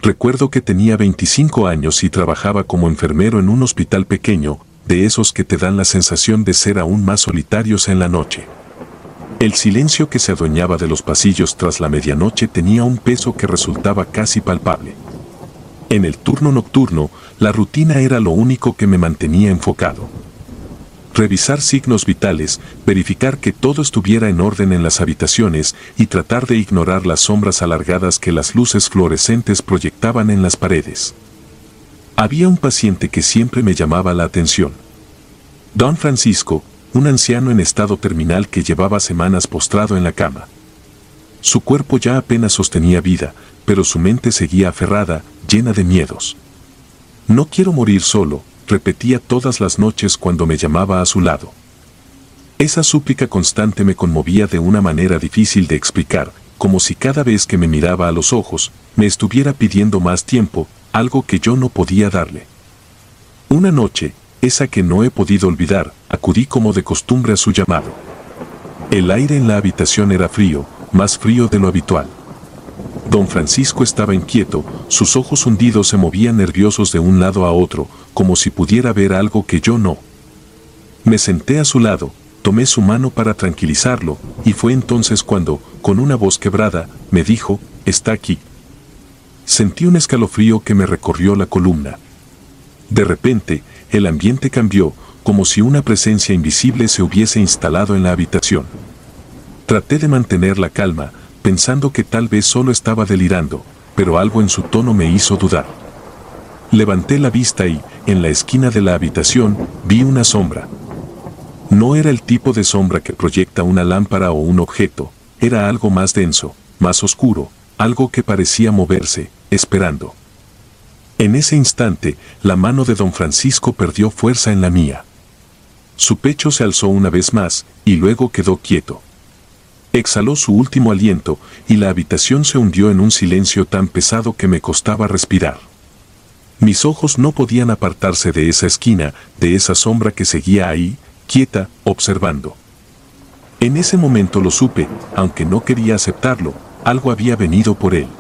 Recuerdo que tenía 25 años y trabajaba como enfermero en un hospital pequeño, de esos que te dan la sensación de ser aún más solitarios en la noche. El silencio que se adueñaba de los pasillos tras la medianoche tenía un peso que resultaba casi palpable. En el turno nocturno, la rutina era lo único que me mantenía enfocado. Revisar signos vitales, verificar que todo estuviera en orden en las habitaciones y tratar de ignorar las sombras alargadas que las luces fluorescentes proyectaban en las paredes. Había un paciente que siempre me llamaba la atención. Don Francisco, un anciano en estado terminal que llevaba semanas postrado en la cama. Su cuerpo ya apenas sostenía vida, pero su mente seguía aferrada, llena de miedos. No quiero morir solo, repetía todas las noches cuando me llamaba a su lado. Esa súplica constante me conmovía de una manera difícil de explicar, como si cada vez que me miraba a los ojos, me estuviera pidiendo más tiempo, algo que yo no podía darle. Una noche, esa que no he podido olvidar, acudí como de costumbre a su llamado. El aire en la habitación era frío, más frío de lo habitual. Don Francisco estaba inquieto, sus ojos hundidos se movían nerviosos de un lado a otro, como si pudiera ver algo que yo no. Me senté a su lado, tomé su mano para tranquilizarlo, y fue entonces cuando, con una voz quebrada, me dijo, «Está aquí». Sentí un escalofrío que me recorrió la columna. De repente, el ambiente cambió, como si una presencia invisible se hubiese instalado en la habitación. Traté de mantener la calma, pensando que tal vez solo estaba delirando, pero algo en su tono me hizo dudar. Levanté la vista y, en la esquina de la habitación, vi una sombra. No era el tipo de sombra que proyecta una lámpara o un objeto, era algo más denso, más oscuro, algo que parecía moverse, esperando. En ese instante, la mano de don Francisco perdió fuerza en la mía. Su pecho se alzó una vez más, y luego quedó quieto. Exhaló su último aliento, y la habitación se hundió en un silencio tan pesado que me costaba respirar. Mis ojos no podían apartarse de esa esquina, de esa sombra que seguía ahí, quieta, observando. En ese momento lo supe, aunque no quería aceptarlo, algo había venido por él.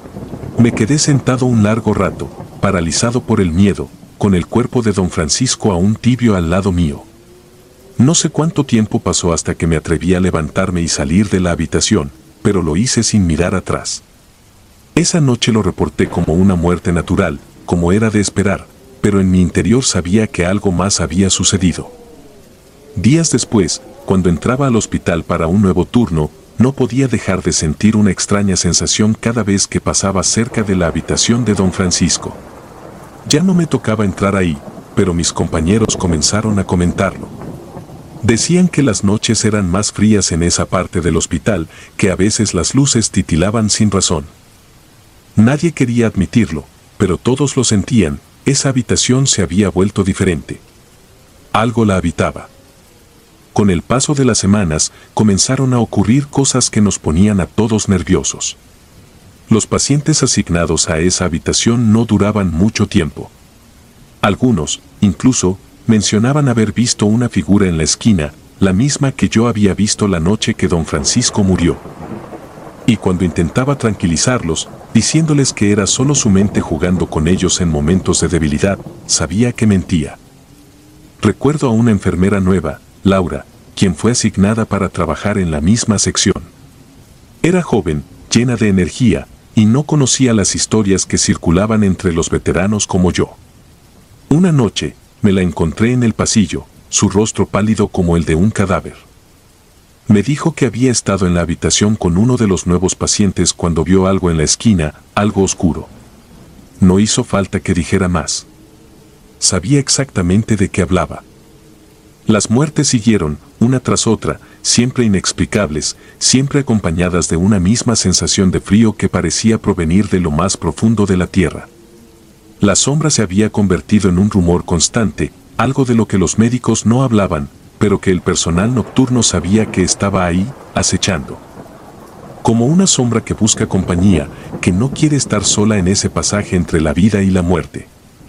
Me quedé sentado un largo rato, paralizado por el miedo, con el cuerpo de don Francisco aún tibio al lado mío. No sé cuánto tiempo pasó hasta que me atreví a levantarme y salir de la habitación, pero lo hice sin mirar atrás. Esa noche lo reporté como una muerte natural, como era de esperar, pero en mi interior sabía que algo más había sucedido. Días después, cuando entraba al hospital para un nuevo turno, no podía dejar de sentir una extraña sensación cada vez que pasaba cerca de la habitación de don Francisco. Ya no me tocaba entrar ahí, pero mis compañeros comenzaron a comentarlo. Decían que las noches eran más frías en esa parte del hospital, que a veces las luces titilaban sin razón. Nadie quería admitirlo, pero todos lo sentían, esa habitación se había vuelto diferente. Algo la habitaba. Con el paso de las semanas, comenzaron a ocurrir cosas que nos ponían a todos nerviosos. Los pacientes asignados a esa habitación no duraban mucho tiempo. Algunos, incluso, mencionaban haber visto una figura en la esquina, la misma que yo había visto la noche que don Francisco murió. Y cuando intentaba tranquilizarlos, diciéndoles que era solo su mente jugando con ellos en momentos de debilidad, sabía que mentía. Recuerdo a una enfermera nueva, Laura, quien fue asignada para trabajar en la misma sección. Era joven, llena de energía, y no conocía las historias que circulaban entre los veteranos como yo. Una noche, me la encontré en el pasillo, su rostro pálido como el de un cadáver. Me dijo que había estado en la habitación con uno de los nuevos pacientes cuando vio algo en la esquina, algo oscuro. No hizo falta que dijera más. Sabía exactamente de qué hablaba. Las muertes siguieron, una tras otra, siempre inexplicables, siempre acompañadas de una misma sensación de frío que parecía provenir de lo más profundo de la tierra. La sombra se había convertido en un rumor constante, algo de lo que los médicos no hablaban, pero que el personal nocturno sabía que estaba ahí, acechando. Como una sombra que busca compañía, que no quiere estar sola en ese pasaje entre la vida y la muerte.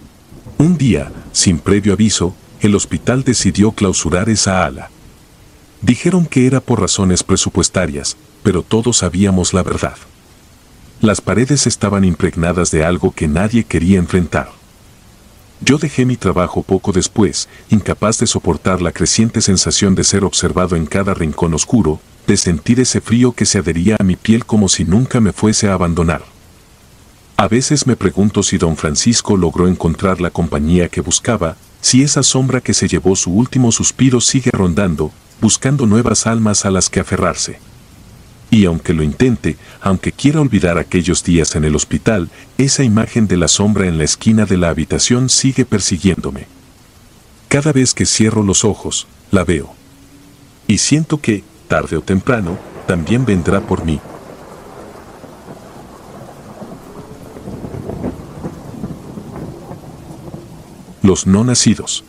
Un día, sin previo aviso, el hospital decidió clausurar esa ala. Dijeron que era por razones presupuestarias, pero todos sabíamos la verdad. Las paredes estaban impregnadas de algo que nadie quería enfrentar. Yo dejé mi trabajo poco después, incapaz de soportar la creciente sensación de ser observado en cada rincón oscuro, de sentir ese frío que se adhería a mi piel como si nunca me fuese a abandonar. A veces me pregunto si don Francisco logró encontrar la compañía que buscaba, si esa sombra que se llevó su último suspiro sigue rondando, buscando nuevas almas a las que aferrarse. Y aunque lo intente, aunque quiera olvidar aquellos días en el hospital, esa imagen de la sombra en la esquina de la habitación sigue persiguiéndome. Cada vez que cierro los ojos, la veo. Y siento que, tarde o temprano, también vendrá por mí. Los no nacidos.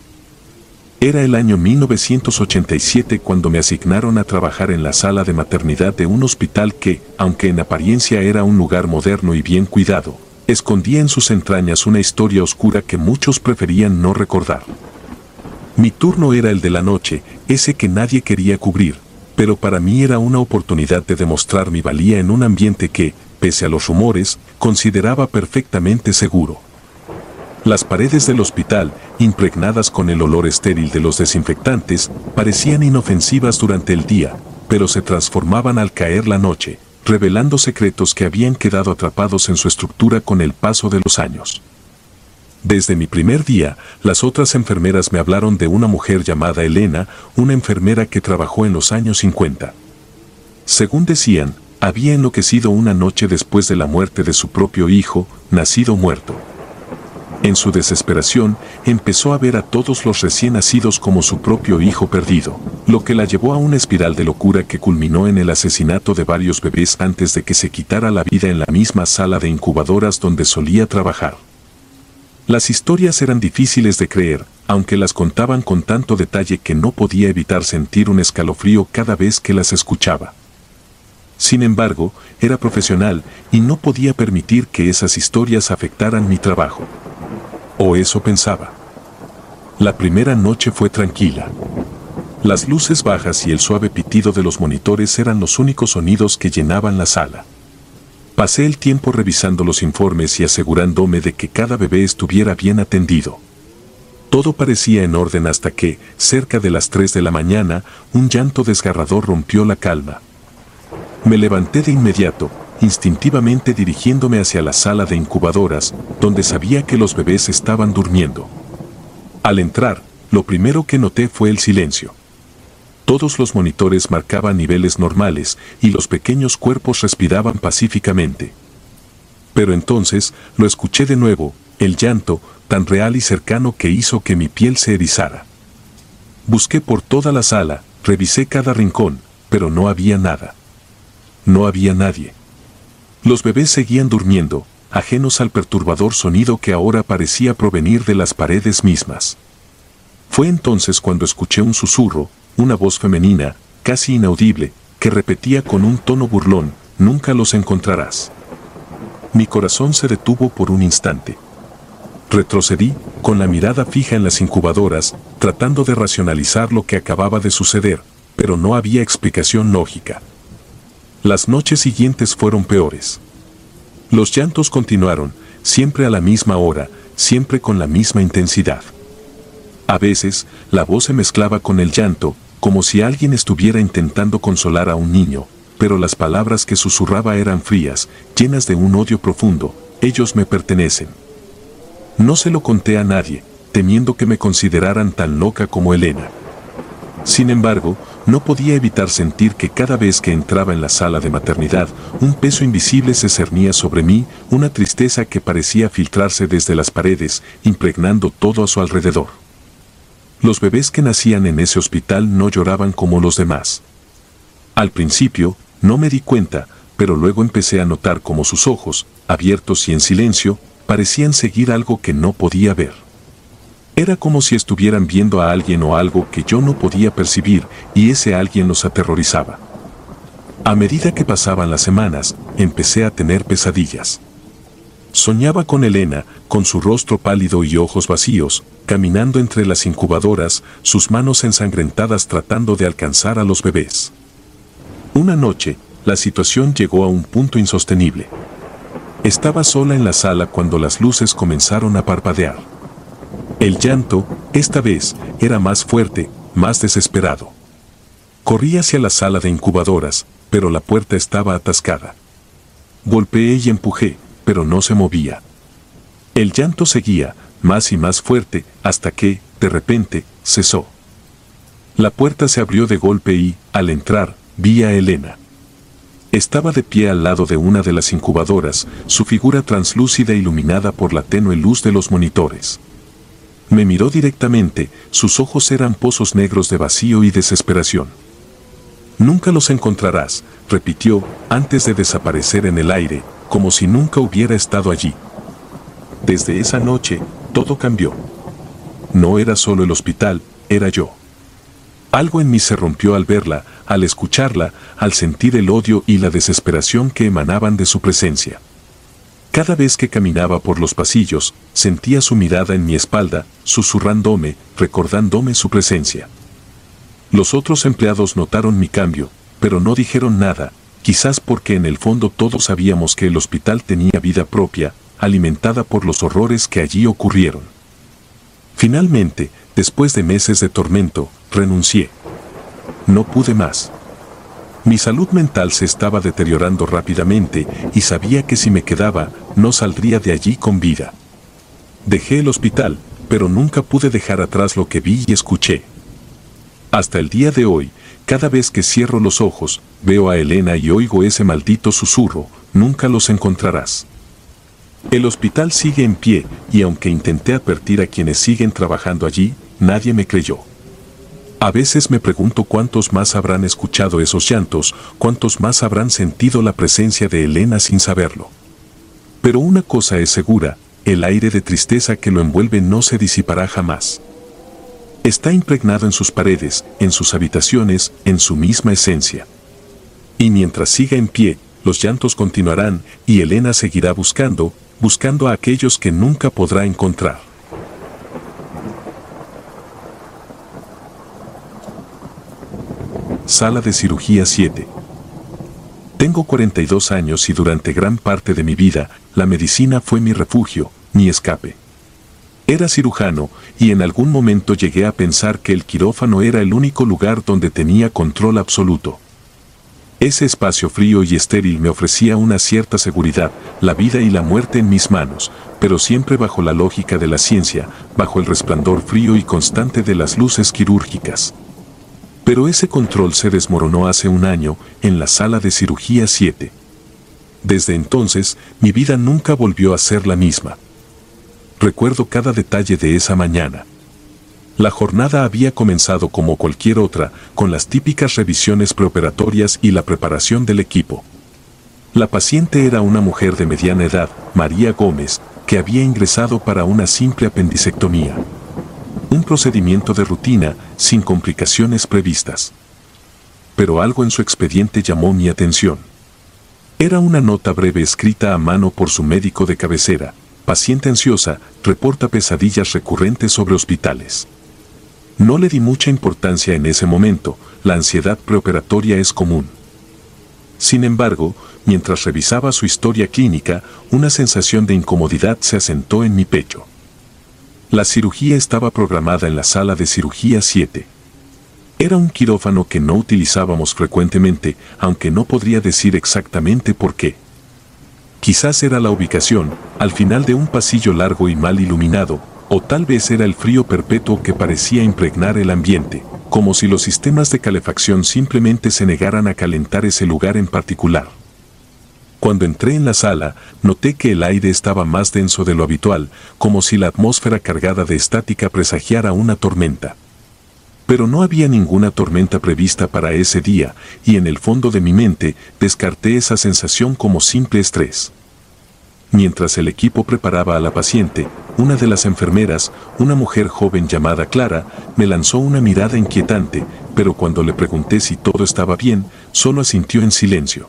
Era el año 1987 cuando me asignaron a trabajar en la sala de maternidad de un hospital que, aunque en apariencia era un lugar moderno y bien cuidado, escondía en sus entrañas una historia oscura que muchos preferían no recordar. Mi turno era el de la noche, ese que nadie quería cubrir, pero para mí era una oportunidad de demostrar mi valía en un ambiente que, pese a los rumores, consideraba perfectamente seguro. Las paredes del hospital, impregnadas con el olor estéril de los desinfectantes, parecían inofensivas durante el día, pero se transformaban al caer la noche, revelando secretos que habían quedado atrapados en su estructura con el paso de los años. Desde mi primer día, las otras enfermeras me hablaron de una mujer llamada Elena, una enfermera que trabajó en los años 50. Según decían, había enloquecido una noche después de la muerte de su propio hijo, nacido muerto. En su desesperación, empezó a ver a todos los recién nacidos como su propio hijo perdido, lo que la llevó a una espiral de locura que culminó en el asesinato de varios bebés antes de que se quitara la vida en la misma sala de incubadoras donde solía trabajar. Las historias eran difíciles de creer, aunque las contaban con tanto detalle que no podía evitar sentir un escalofrío cada vez que las escuchaba. Sin embargo, era profesional y no podía permitir que esas historias afectaran mi trabajo. O eso pensaba. La primera noche fue tranquila. Las luces bajas y el suave pitido de los monitores eran los únicos sonidos que llenaban la sala. Pasé el tiempo revisando los informes y asegurándome de que cada bebé estuviera bien atendido. Todo parecía en orden hasta que, cerca de las 3 de la mañana, un llanto desgarrador rompió la calma. Me levanté de inmediato, instintivamente dirigiéndome hacia la sala de incubadoras, donde sabía que los bebés estaban durmiendo. Al entrar, lo primero que noté fue el silencio. Todos los monitores marcaban niveles normales y los pequeños cuerpos respiraban pacíficamente. Pero entonces, lo escuché de nuevo, el llanto, tan real y cercano que hizo que mi piel se erizara. Busqué por toda la sala, revisé cada rincón, pero no había nada. No había nadie. Los bebés seguían durmiendo, ajenos al perturbador sonido que ahora parecía provenir de las paredes mismas. Fue entonces cuando escuché un susurro, una voz femenina, casi inaudible, que repetía con un tono burlón: «Nunca los encontrarás». Mi corazón se detuvo por un instante. Retrocedí, con la mirada fija en las incubadoras, tratando de racionalizar lo que acababa de suceder, pero no había explicación lógica. Las noches siguientes fueron peores. Los llantos continuaron, siempre a la misma hora, siempre con la misma intensidad. A veces, la voz se mezclaba con el llanto, como si alguien estuviera intentando consolar a un niño, pero las palabras que susurraba eran frías, llenas de un odio profundo: «Ellos me pertenecen». No se lo conté a nadie, temiendo que me consideraran tan loca como Elena. Sin embargo, no podía evitar sentir que cada vez que entraba en la sala de maternidad, un peso invisible se cernía sobre mí, una tristeza que parecía filtrarse desde las paredes, impregnando todo a su alrededor. Los bebés que nacían en ese hospital no lloraban como los demás. Al principio, no me di cuenta, pero luego empecé a notar cómo sus ojos, abiertos y en silencio, parecían seguir algo que no podía ver. Era como si estuvieran viendo a alguien o algo que yo no podía percibir, y ese alguien los aterrorizaba. A medida que pasaban las semanas, empecé a tener pesadillas. Soñaba con Elena, con su rostro pálido y ojos vacíos, caminando entre las incubadoras, sus manos ensangrentadas tratando de alcanzar a los bebés. Una noche, la situación llegó a un punto insostenible. Estaba sola en la sala cuando las luces comenzaron a parpadear. El llanto, esta vez, era más fuerte, más desesperado. Corrí hacia la sala de incubadoras, pero la puerta estaba atascada. Golpeé y empujé, pero no se movía. El llanto seguía, más y más fuerte, hasta que, de repente, cesó. La puerta se abrió de golpe y, al entrar, vi a Elena. Estaba de pie al lado de una de las incubadoras, su figura translúcida iluminada por la tenue luz de los monitores. Me miró directamente, sus ojos eran pozos negros de vacío y desesperación. «Nunca los encontrarás», repitió, antes de desaparecer en el aire, como si nunca hubiera estado allí. Desde esa noche, todo cambió. No era solo el hospital, era yo. Algo en mí se rompió al verla, al escucharla, al sentir el odio y la desesperación que emanaban de su presencia. Cada vez que caminaba por los pasillos, sentía su mirada en mi espalda, susurrándome, recordándome su presencia. Los otros empleados notaron mi cambio, pero no dijeron nada, quizás porque en el fondo todos sabíamos que el hospital tenía vida propia, alimentada por los horrores que allí ocurrieron. Finalmente, después de meses de tormento, renuncié. No pude más. Mi salud mental se estaba deteriorando rápidamente y sabía que si me quedaba, no saldría de allí con vida. Dejé el hospital, pero nunca pude dejar atrás lo que vi y escuché. Hasta el día de hoy, cada vez que cierro los ojos, veo a Elena y oigo ese maldito susurro, nunca los encontrarás. El hospital sigue en pie, y aunque intenté advertir a quienes siguen trabajando allí, nadie me creyó. A veces me pregunto cuántos más habrán escuchado esos llantos, cuántos más habrán sentido la presencia de Elena sin saberlo. Pero una cosa es segura, el aire de tristeza que lo envuelve no se disipará jamás. Está impregnado en sus paredes, en sus habitaciones, en su misma esencia. Y mientras siga en pie, los llantos continuarán, y Elena seguirá buscando a aquellos que nunca podrá encontrar. Sala de cirugía 7. Tengo 42 años y durante gran parte de mi vida, la medicina fue mi refugio, mi escape. Era cirujano, y en algún momento llegué a pensar que el quirófano era el único lugar donde tenía control absoluto. Ese espacio frío y estéril me ofrecía una cierta seguridad, la vida y la muerte en mis manos, pero siempre bajo la lógica de la ciencia, bajo el resplandor frío y constante de las luces quirúrgicas. Pero ese control se desmoronó hace un año, en la sala de cirugía 7. Desde entonces, mi vida nunca volvió a ser la misma. Recuerdo cada detalle de esa mañana. La jornada había comenzado como cualquier otra, con las típicas revisiones preoperatorias y la preparación del equipo. La paciente era una mujer de mediana edad, María Gómez, que había ingresado para una simple apendicectomía. Un procedimiento de rutina, sin complicaciones previstas. Pero algo en su expediente llamó mi atención. Era una nota breve escrita a mano por su médico de cabecera. Paciente ansiosa, reporta pesadillas recurrentes sobre hospitales. No le di mucha importancia en ese momento, la ansiedad preoperatoria es común. Sin embargo, mientras revisaba su historia clínica, una sensación de incomodidad se asentó en mi pecho. La cirugía estaba programada en la sala de cirugía 7. Era un quirófano que no utilizábamos frecuentemente, aunque no podría decir exactamente por qué. Quizás era la ubicación, al final de un pasillo largo y mal iluminado, o tal vez era el frío perpetuo que parecía impregnar el ambiente, como si los sistemas de calefacción simplemente se negaran a calentar ese lugar en particular. Cuando entré en la sala, noté que el aire estaba más denso de lo habitual, como si la atmósfera cargada de estática presagiara una tormenta. Pero no había ninguna tormenta prevista para ese día, y en el fondo de mi mente descarté esa sensación como simple estrés. Mientras el equipo preparaba a la paciente, una de las enfermeras, una mujer joven llamada Clara, me lanzó una mirada inquietante, pero cuando le pregunté si todo estaba bien, solo asintió en silencio.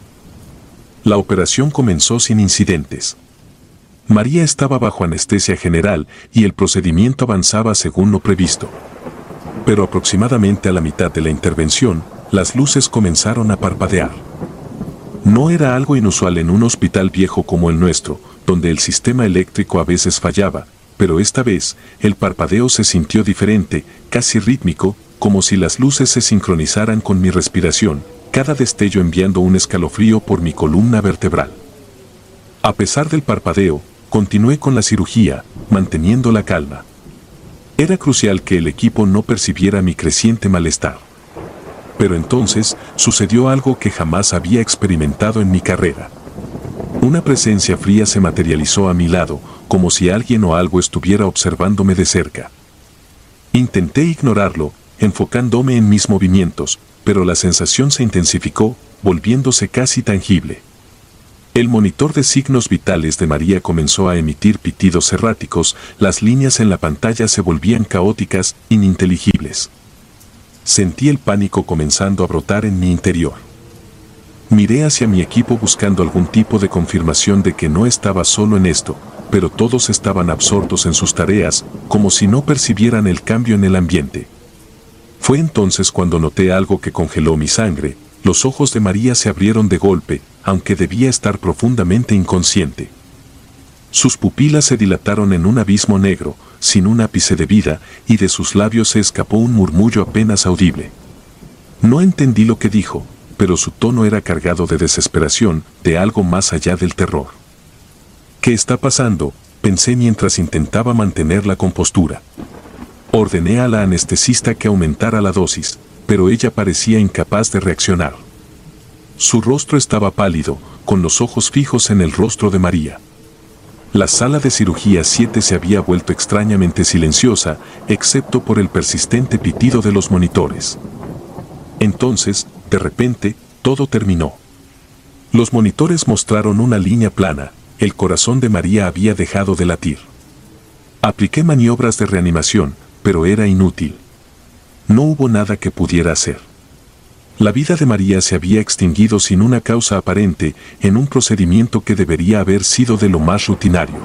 La operación comenzó sin incidentes. María estaba bajo anestesia general y el procedimiento avanzaba según lo previsto. Pero aproximadamente a la mitad de la intervención, las luces comenzaron a parpadear. No era algo inusual en un hospital viejo como el nuestro, donde el sistema eléctrico a veces fallaba, pero esta vez el parpadeo se sintió diferente, casi rítmico, como si las luces se sincronizaran con mi respiración, cada destello enviando un escalofrío por mi columna vertebral. A pesar del parpadeo, continué con la cirugía, manteniendo la calma. Era crucial que el equipo no percibiera mi creciente malestar. Pero entonces sucedió algo que jamás había experimentado en mi carrera. Una presencia fría se materializó a mi lado, como si alguien o algo estuviera observándome de cerca. Intenté ignorarlo, enfocándome en mis movimientos, pero la sensación se intensificó, volviéndose casi tangible. El monitor de signos vitales de María comenzó a emitir pitidos erráticos, las líneas en la pantalla se volvían caóticas, ininteligibles. Sentí el pánico comenzando a brotar en mi interior. Miré hacia mi equipo buscando algún tipo de confirmación de que no estaba solo en esto, pero todos estaban absortos en sus tareas, como si no percibieran el cambio en el ambiente. Fue entonces cuando noté algo que congeló mi sangre. Los ojos de María se abrieron de golpe, aunque debía estar profundamente inconsciente. Sus pupilas se dilataron en un abismo negro, sin un ápice de vida, y de sus labios se escapó un murmullo apenas audible. No entendí lo que dijo, pero su tono era cargado de desesperación, de algo más allá del terror. ¿Qué está pasando?, pensé mientras intentaba mantener la compostura. Ordené a la anestesista que aumentara la dosis, pero ella parecía incapaz de reaccionar. Su rostro estaba pálido, con los ojos fijos en el rostro de María. La sala de cirugía 7 se había vuelto extrañamente silenciosa, excepto por el persistente pitido de los monitores. Entonces, de repente, todo terminó. Los monitores mostraron una línea plana, el corazón de María había dejado de latir. Apliqué maniobras de reanimación, pero era inútil. No hubo nada que pudiera hacer. La vida de María se había extinguido sin una causa aparente, en un procedimiento que debería haber sido de lo más rutinario.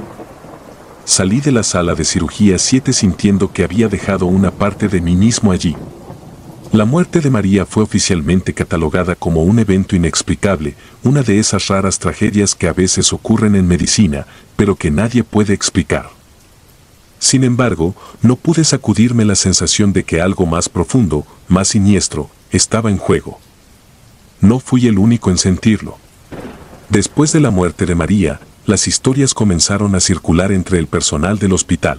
Salí de la sala de cirugía 7 sintiendo que había dejado una parte de mí mismo allí. La muerte de María fue oficialmente catalogada como un evento inexplicable, una de esas raras tragedias que a veces ocurren en medicina, pero que nadie puede explicar. Sin embargo, no pude sacudirme la sensación de que algo más profundo, más siniestro, estaba en juego. No fui el único en sentirlo. Después de la muerte de María, las historias comenzaron a circular entre el personal del hospital.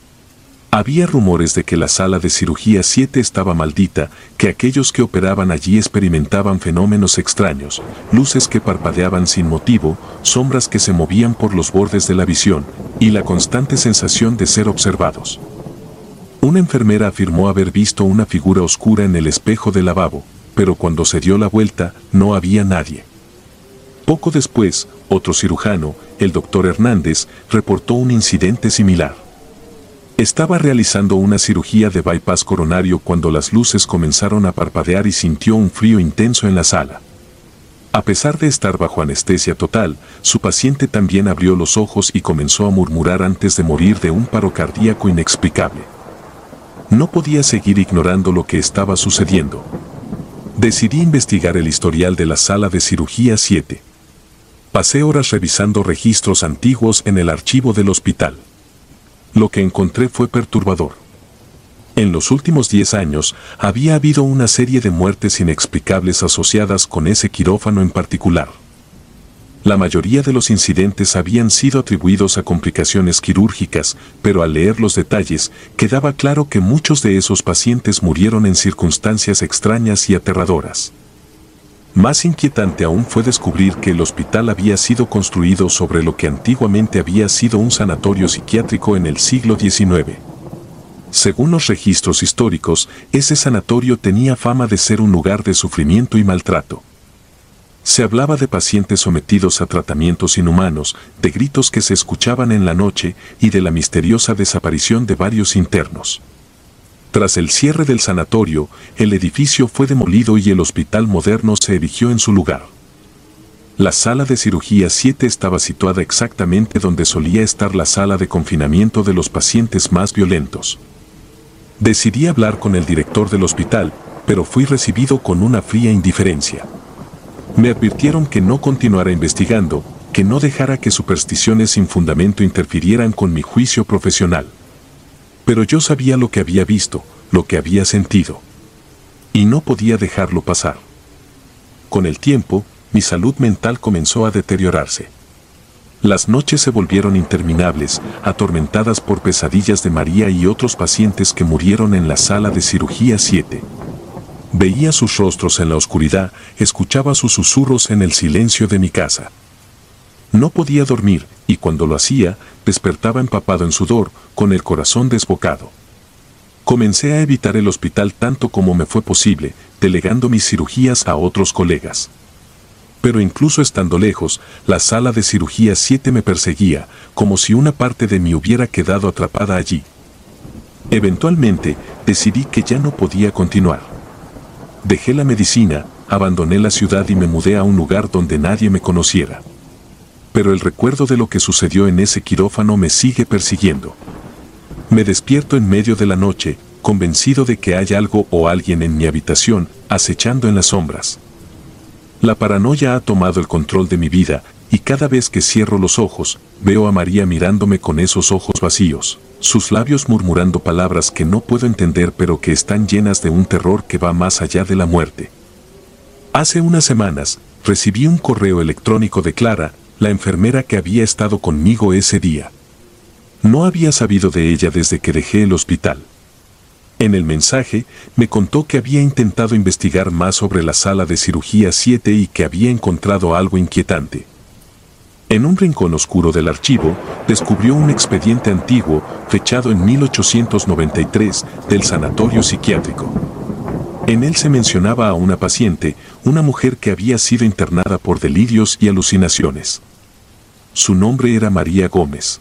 Había rumores de que la sala de cirugía 7 estaba maldita, que aquellos que operaban allí experimentaban fenómenos extraños, luces que parpadeaban sin motivo, sombras que se movían por los bordes de la visión, y la constante sensación de ser observados. Una enfermera afirmó haber visto una figura oscura en el espejo del lavabo, pero cuando se dio la vuelta, no había nadie. Poco después, otro cirujano, el doctor Hernández, reportó un incidente similar. Estaba realizando una cirugía de bypass coronario cuando las luces comenzaron a parpadear y sintió un frío intenso en la sala. A pesar de estar bajo anestesia total, su paciente también abrió los ojos y comenzó a murmurar antes de morir de un paro cardíaco inexplicable. No podía seguir ignorando lo que estaba sucediendo. Decidí investigar el historial de la sala de cirugía 7. Pasé horas revisando registros antiguos en el archivo del hospital. Lo que encontré fue perturbador. En los últimos 10 años, había habido una serie de muertes inexplicables asociadas con ese quirófano en particular. La mayoría de los incidentes habían sido atribuidos a complicaciones quirúrgicas, pero al leer los detalles, quedaba claro que muchos de esos pacientes murieron en circunstancias extrañas y aterradoras. Más inquietante aún fue descubrir que el hospital había sido construido sobre lo que antiguamente había sido un sanatorio psiquiátrico en el siglo XIX. Según los registros históricos, ese sanatorio tenía fama de ser un lugar de sufrimiento y maltrato. Se hablaba de pacientes sometidos a tratamientos inhumanos, de gritos que se escuchaban en la noche y de la misteriosa desaparición de varios internos. Tras el cierre del sanatorio, el edificio fue demolido y el hospital moderno se erigió en su lugar. La sala de cirugía 7 estaba situada exactamente donde solía estar la sala de confinamiento de los pacientes más violentos. Decidí hablar con el director del hospital, pero fui recibido con una fría indiferencia. Me advirtieron que no continuara investigando, que no dejara que supersticiones sin fundamento interfirieran con mi juicio profesional. Pero yo sabía lo que había visto, lo que había sentido. Y no podía dejarlo pasar. Con el tiempo, mi salud mental comenzó a deteriorarse. Las noches se volvieron interminables, atormentadas por pesadillas de María y otros pacientes que murieron en la sala de cirugía 7. Veía sus rostros en la oscuridad, escuchaba sus susurros en el silencio de mi casa. No podía dormir, y cuando lo hacía, despertaba empapado en sudor, con el corazón desbocado. Comencé a evitar el hospital tanto como me fue posible, delegando mis cirugías a otros colegas. Pero incluso estando lejos, la sala de cirugía 7 me perseguía, como si una parte de mí hubiera quedado atrapada allí. Eventualmente, decidí que ya no podía continuar. Dejé la medicina, abandoné la ciudad y me mudé a un lugar donde nadie me conociera. Pero el recuerdo de lo que sucedió en ese quirófano me sigue persiguiendo. Me despierto en medio de la noche, convencido de que hay algo o alguien en mi habitación, acechando en las sombras. La paranoia ha tomado el control de mi vida, y cada vez que cierro los ojos, veo a María mirándome con esos ojos vacíos, sus labios murmurando palabras que no puedo entender pero que están llenas de un terror que va más allá de la muerte. Hace unas semanas, recibí un correo electrónico de Clara, la enfermera que había estado conmigo ese día. No había sabido de ella desde que dejé el hospital. En el mensaje, me contó que había intentado investigar más sobre la sala de cirugía 7 y que había encontrado algo inquietante. En un rincón oscuro del archivo, descubrió un expediente antiguo, fechado en 1893, del sanatorio psiquiátrico. En él se mencionaba a una paciente, una mujer que había sido internada por delirios y alucinaciones. Su nombre era María Gómez.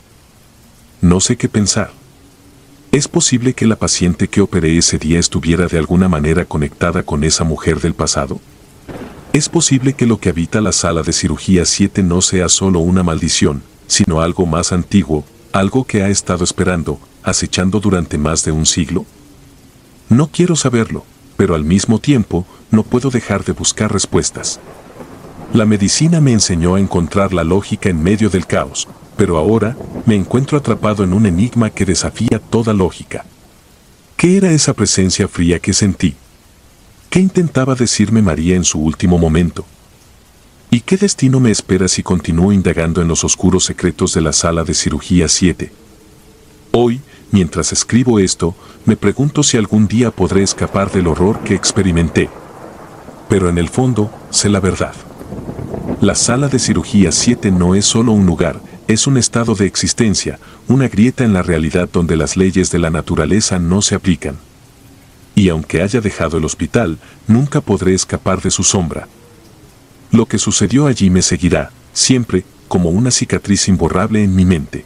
No sé qué pensar. ¿Es posible que la paciente que operé ese día estuviera de alguna manera conectada con esa mujer del pasado? ¿Es posible que lo que habita la sala de cirugía 7 no sea solo una maldición, sino algo más antiguo, algo que ha estado esperando, acechando durante más de un siglo? No quiero saberlo, pero al mismo tiempo, no puedo dejar de buscar respuestas. La medicina me enseñó a encontrar la lógica en medio del caos, pero ahora me encuentro atrapado en un enigma que desafía toda lógica. ¿Qué era esa presencia fría que sentí? ¿Qué intentaba decirme María en su último momento? ¿Y qué destino me espera si continúo indagando en los oscuros secretos de la sala de cirugía 7? Hoy, mientras escribo esto, me pregunto si algún día podré escapar del horror que experimenté. Pero en el fondo, sé la verdad. La sala de cirugía 7 no es solo un lugar, es un estado de existencia, una grieta en la realidad donde las leyes de la naturaleza no se aplican. Y aunque haya dejado el hospital, nunca podré escapar de su sombra. Lo que sucedió allí me seguirá, siempre, como una cicatriz imborrable en mi mente.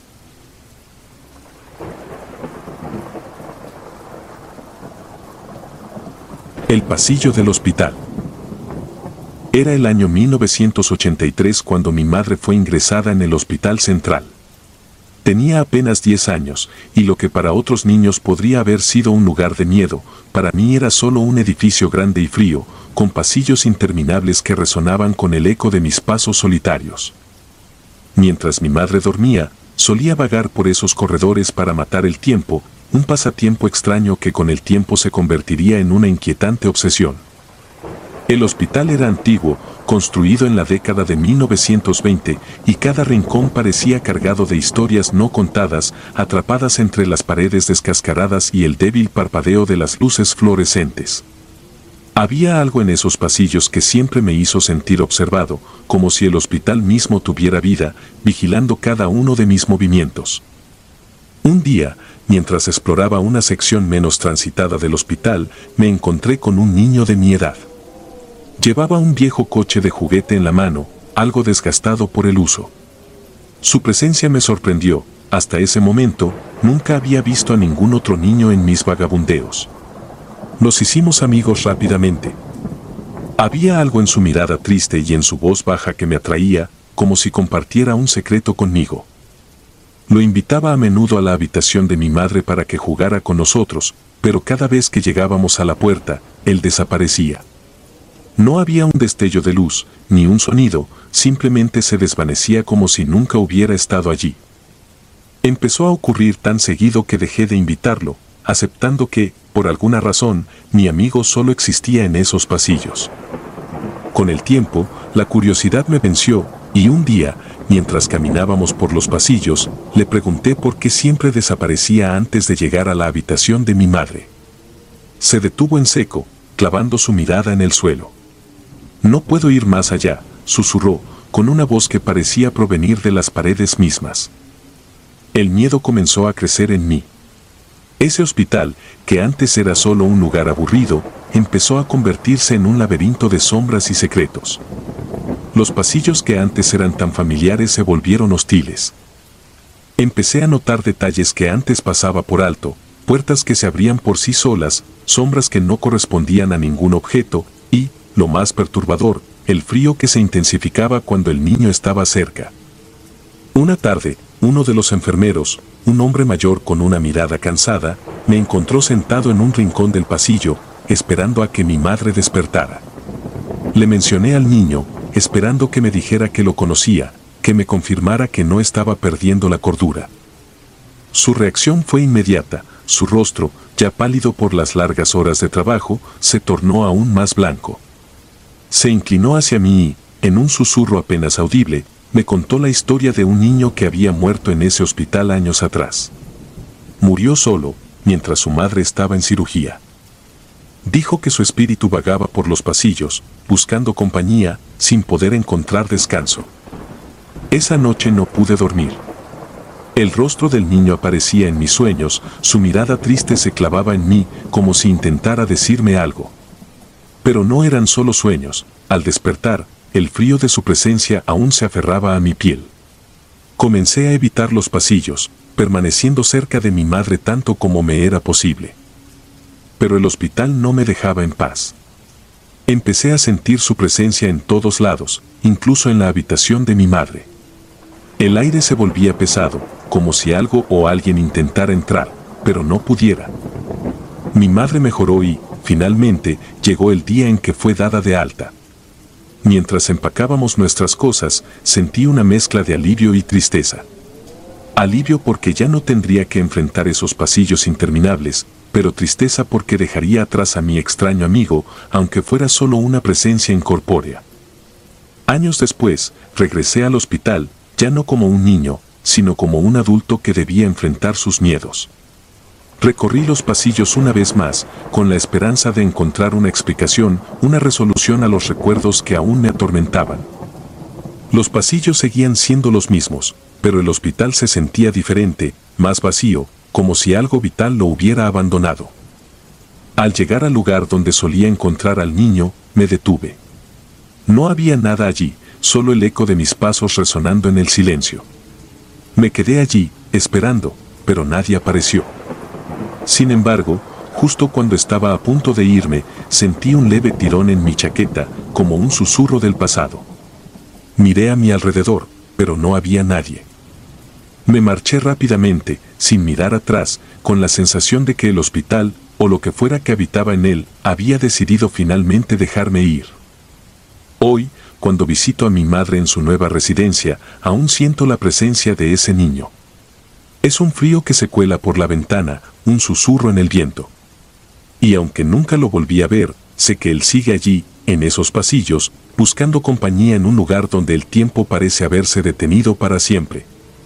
El pasillo del hospital. Era el año 1983 cuando mi madre fue ingresada en el Hospital Central. Tenía apenas 10 años, y lo que para otros niños podría haber sido un lugar de miedo, para mí era solo un edificio grande y frío, con pasillos interminables que resonaban con el eco de mis pasos solitarios. Mientras mi madre dormía, solía vagar por esos corredores para matar el tiempo, un pasatiempo extraño que con el tiempo se convertiría en una inquietante obsesión. El hospital era antiguo, construido en la década de 1920, y cada rincón parecía cargado de historias no contadas, atrapadas entre las paredes descascaradas y el débil parpadeo de las luces fluorescentes. Había algo en esos pasillos que siempre me hizo sentir observado, como si el hospital mismo tuviera vida, vigilando cada uno de mis movimientos. Un día, mientras exploraba una sección menos transitada del hospital, me encontré con un niño de mi edad. Llevaba un viejo coche de juguete en la mano, algo desgastado por el uso. Su presencia me sorprendió. Hasta ese momento, nunca había visto a ningún otro niño en mis vagabundeos. Nos hicimos amigos rápidamente. Había algo en su mirada triste y en su voz baja que me atraía, como si compartiera un secreto conmigo. Lo invitaba a menudo a la habitación de mi madre para que jugara con nosotros, pero cada vez que llegábamos a la puerta, él desaparecía. No había un destello de luz, ni un sonido, simplemente se desvanecía como si nunca hubiera estado allí. Empezó a ocurrir tan seguido que dejé de invitarlo, aceptando que, por alguna razón, mi amigo solo existía en esos pasillos. Con el tiempo, la curiosidad me venció, y un día, mientras caminábamos por los pasillos, le pregunté por qué siempre desaparecía antes de llegar a la habitación de mi madre. Se detuvo en seco, clavando su mirada en el suelo. «No puedo ir más allá», susurró, con una voz que parecía provenir de las paredes mismas. El miedo comenzó a crecer en mí. Ese hospital, que antes era solo un lugar aburrido, empezó a convertirse en un laberinto de sombras y secretos. Los pasillos que antes eran tan familiares se volvieron hostiles. Empecé a notar detalles que antes pasaba por alto, puertas que se abrían por sí solas, sombras que no correspondían a ningún objeto, y, lo más perturbador, el frío que se intensificaba cuando el niño estaba cerca. Una tarde, uno de los enfermeros, un hombre mayor con una mirada cansada, me encontró sentado en un rincón del pasillo, esperando a que mi madre despertara. Le mencioné al niño, esperando que me dijera que lo conocía, que me confirmara que no estaba perdiendo la cordura. Su reacción fue inmediata, su rostro, ya pálido por las largas horas de trabajo, se tornó aún más blanco. Se inclinó hacia mí y, en un susurro apenas audible, me contó la historia de un niño que había muerto en ese hospital años atrás. Murió solo, mientras su madre estaba en cirugía. Dijo que su espíritu vagaba por los pasillos, buscando compañía, sin poder encontrar descanso. Esa noche no pude dormir. El rostro del niño aparecía en mis sueños, su mirada triste se clavaba en mí, como si intentara decirme algo. Pero no eran solo sueños, al despertar, el frío de su presencia aún se aferraba a mi piel. Comencé a evitar los pasillos, permaneciendo cerca de mi madre tanto como me era posible. Pero el hospital no me dejaba en paz. Empecé a sentir su presencia en todos lados, incluso en la habitación de mi madre. El aire se volvía pesado, como si algo o alguien intentara entrar, pero no pudiera. Mi madre mejoró y, finalmente, llegó el día en que fue dada de alta. Mientras empacábamos nuestras cosas, sentí una mezcla de alivio y tristeza. Alivio porque ya no tendría que enfrentar esos pasillos interminables, pero tristeza porque dejaría atrás a mi extraño amigo, aunque fuera solo una presencia incorpórea. Años después, regresé al hospital, ya no como un niño, sino como un adulto que debía enfrentar sus miedos. Recorrí los pasillos una vez más, con la esperanza de encontrar una explicación, una resolución a los recuerdos que aún me atormentaban. Los pasillos seguían siendo los mismos, pero el hospital se sentía diferente, más vacío, como si algo vital lo hubiera abandonado. Al llegar al lugar donde solía encontrar al niño, me detuve. No había nada allí, solo el eco de mis pasos resonando en el silencio. Me quedé allí, esperando, pero nadie apareció. Sin embargo, justo cuando estaba a punto de irme, sentí un leve tirón en mi chaqueta, como un susurro del pasado. Miré a mi alrededor, pero no había nadie. Me marché rápidamente, sin mirar atrás, con la sensación de que el hospital, o lo que fuera que habitaba en él, había decidido finalmente dejarme ir. Hoy, cuando visito a mi madre en su nueva residencia, aún siento la presencia de ese niño. Es un frío que se cuela por la ventana, un susurro en el viento. Y aunque nunca lo volví a ver, sé que él sigue allí, en esos pasillos, buscando compañía en un lugar donde el tiempo parece haberse detenido para siempre.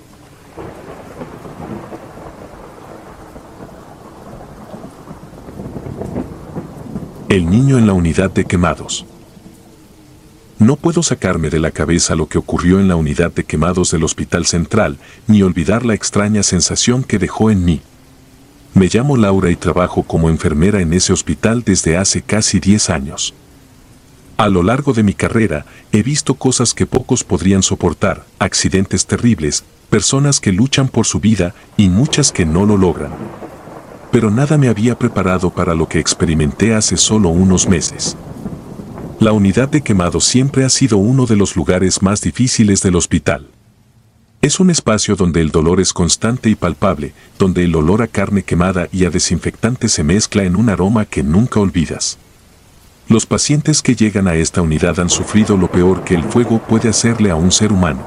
El niño en la unidad de quemados. No puedo sacarme de la cabeza lo que ocurrió en la unidad de quemados del Hospital Central, ni olvidar la extraña sensación que dejó en mí. Me llamo Laura y trabajo como enfermera en ese hospital desde hace casi 10 años. A lo largo de mi carrera, he visto cosas que pocos podrían soportar, accidentes terribles, personas que luchan por su vida y muchas que no lo logran. Pero nada me había preparado para lo que experimenté hace solo unos meses. La unidad de quemados siempre ha sido uno de los lugares más difíciles del hospital. Es un espacio donde el dolor es constante y palpable, donde el olor a carne quemada y a desinfectante se mezcla en un aroma que nunca olvidas. Los pacientes que llegan a esta unidad han sufrido lo peor que el fuego puede hacerle a un ser humano.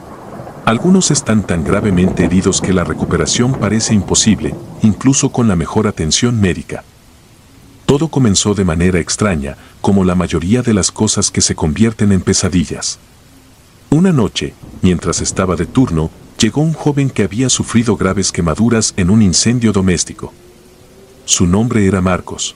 Algunos están tan gravemente heridos que la recuperación parece imposible, incluso con la mejor atención médica. Todo comenzó de manera extraña, como la mayoría de las cosas que se convierten en pesadillas. Una noche, mientras estaba de turno, llegó un joven que había sufrido graves quemaduras en un incendio doméstico. Su nombre era Marcos.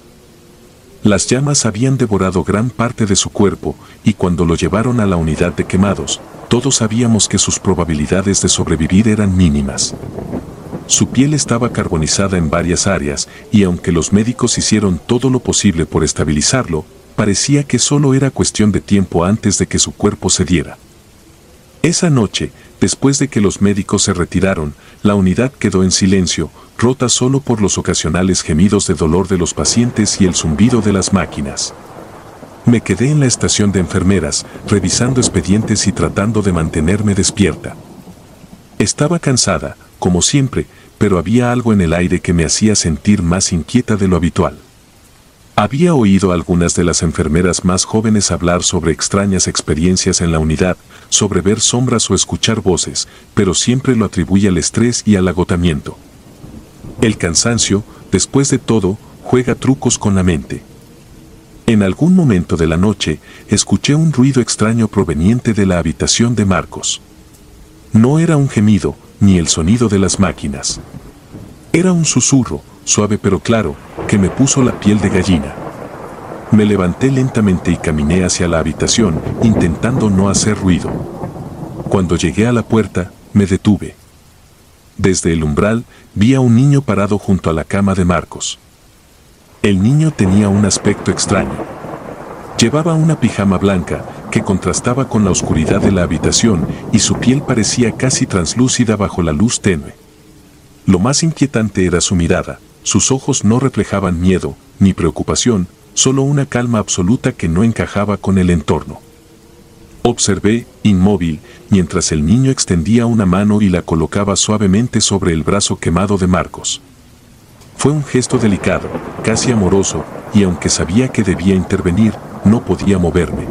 Las llamas habían devorado gran parte de su cuerpo, y cuando lo llevaron a la unidad de quemados, todos sabíamos que sus probabilidades de sobrevivir eran mínimas. Su piel estaba carbonizada en varias áreas, y aunque los médicos hicieron todo lo posible por estabilizarlo, parecía que solo era cuestión de tiempo antes de que su cuerpo cediera. Esa noche, después de que los médicos se retiraron, la unidad quedó en silencio, rota solo por los ocasionales gemidos de dolor de los pacientes y el zumbido de las máquinas. Me quedé en la estación de enfermeras, revisando expedientes y tratando de mantenerme despierta. Estaba cansada, como siempre, pero había algo en el aire que me hacía sentir más inquieta de lo habitual. Había oído a algunas de las enfermeras más jóvenes hablar sobre extrañas experiencias en la unidad, sobre ver sombras o escuchar voces, pero siempre lo atribuía al estrés y al agotamiento. El cansancio, después de todo, juega trucos con la mente. En algún momento de la noche, escuché un ruido extraño proveniente de la habitación de Marcos. No era un gemido, ni el sonido de las máquinas. Era un susurro, suave pero claro, que me puso la piel de gallina. Me levanté lentamente y caminé hacia la habitación, intentando no hacer ruido. Cuando llegué a la puerta, me detuve. Desde el umbral, vi a un niño parado junto a la cama de Marcos. El niño tenía un aspecto extraño. Llevaba una pijama blanca, que contrastaba con la oscuridad de la habitación, y su piel parecía casi translúcida bajo la luz tenue. Lo más inquietante era su mirada. Sus ojos no reflejaban miedo, ni preocupación, solo una calma absoluta que no encajaba con el entorno. Observé, inmóvil, mientras el niño extendía una mano y la colocaba suavemente sobre el brazo quemado de Marcos. Fue un gesto delicado, casi amoroso, y aunque sabía que debía intervenir, no podía moverme.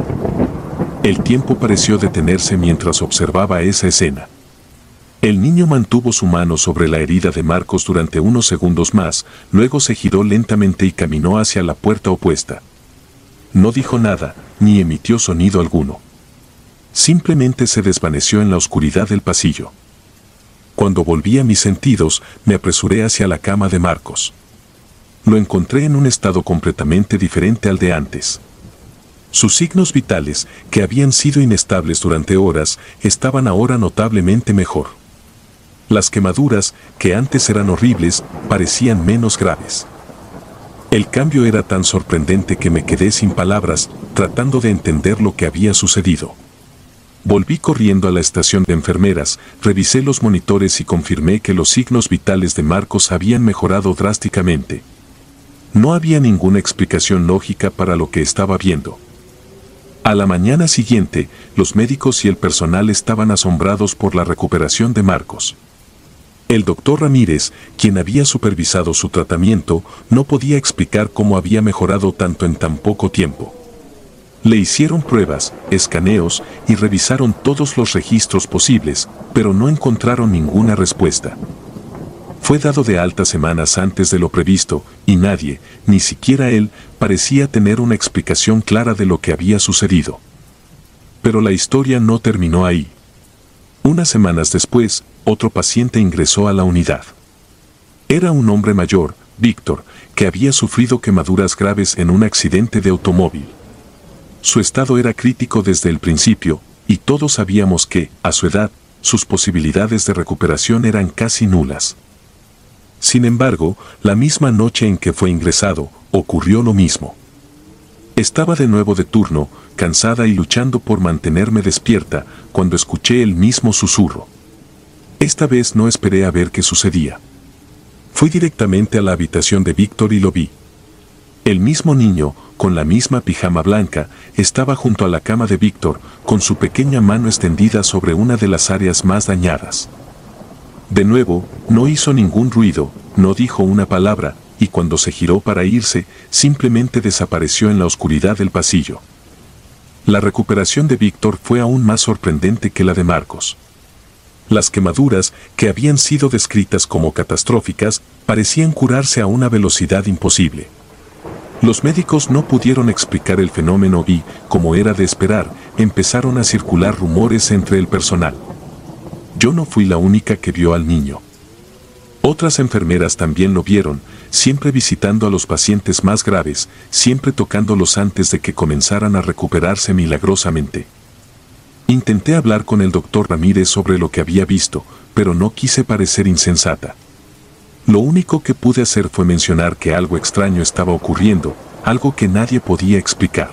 El tiempo pareció detenerse mientras observaba esa escena. El niño mantuvo su mano sobre la herida de Marcos durante unos segundos más, luego se giró lentamente y caminó hacia la puerta opuesta. No dijo nada, ni emitió sonido alguno. Simplemente se desvaneció en la oscuridad del pasillo. Cuando volví a mis sentidos, me apresuré hacia la cama de Marcos. Lo encontré en un estado completamente diferente al de antes. Sus signos vitales, que habían sido inestables durante horas, estaban ahora notablemente mejor. Las quemaduras, que antes eran horribles, parecían menos graves. El cambio era tan sorprendente que me quedé sin palabras, tratando de entender lo que había sucedido. Volví corriendo a la estación de enfermeras, revisé los monitores y confirmé que los signos vitales de Marcos habían mejorado drásticamente. No había ninguna explicación lógica para lo que estaba viendo. A la mañana siguiente, los médicos y el personal estaban asombrados por la recuperación de Marcos. El doctor Ramírez, quien había supervisado su tratamiento, no podía explicar cómo había mejorado tanto en tan poco tiempo. Le hicieron pruebas, escaneos y revisaron todos los registros posibles, pero no encontraron ninguna respuesta. Fue dado de alta semanas antes de lo previsto, y nadie, ni siquiera él, parecía tener una explicación clara de lo que había sucedido. Pero la historia no terminó ahí. Unas semanas después, otro paciente ingresó a la unidad. Era un hombre mayor, Víctor, que había sufrido quemaduras graves en un accidente de automóvil. Su estado era crítico desde el principio, y todos sabíamos que, a su edad, sus posibilidades de recuperación eran casi nulas. Sin embargo, la misma noche en que fue ingresado, ocurrió lo mismo. Estaba de nuevo de turno, cansada y luchando por mantenerme despierta, cuando escuché el mismo susurro. Esta vez no esperé a ver qué sucedía. Fui directamente a la habitación de Víctor y lo vi. El mismo niño, con la misma pijama blanca, estaba junto a la cama de Víctor, con su pequeña mano extendida sobre una de las áreas más dañadas. De nuevo, no hizo ningún ruido, no dijo una palabra, y cuando se giró para irse, simplemente desapareció en la oscuridad del pasillo. La recuperación de Víctor fue aún más sorprendente que la de Marcos. Las quemaduras, que habían sido descritas como catastróficas, parecían curarse a una velocidad imposible. Los médicos no pudieron explicar el fenómeno y, como era de esperar, empezaron a circular rumores entre el personal. Yo no fui la única que vio al niño. Otras enfermeras también lo vieron, siempre visitando a los pacientes más graves, siempre tocándolos antes de que comenzaran a recuperarse milagrosamente. Intenté hablar con el doctor Ramírez sobre lo que había visto, pero no quise parecer insensata. Lo único que pude hacer fue mencionar que algo extraño estaba ocurriendo, algo que nadie podía explicar.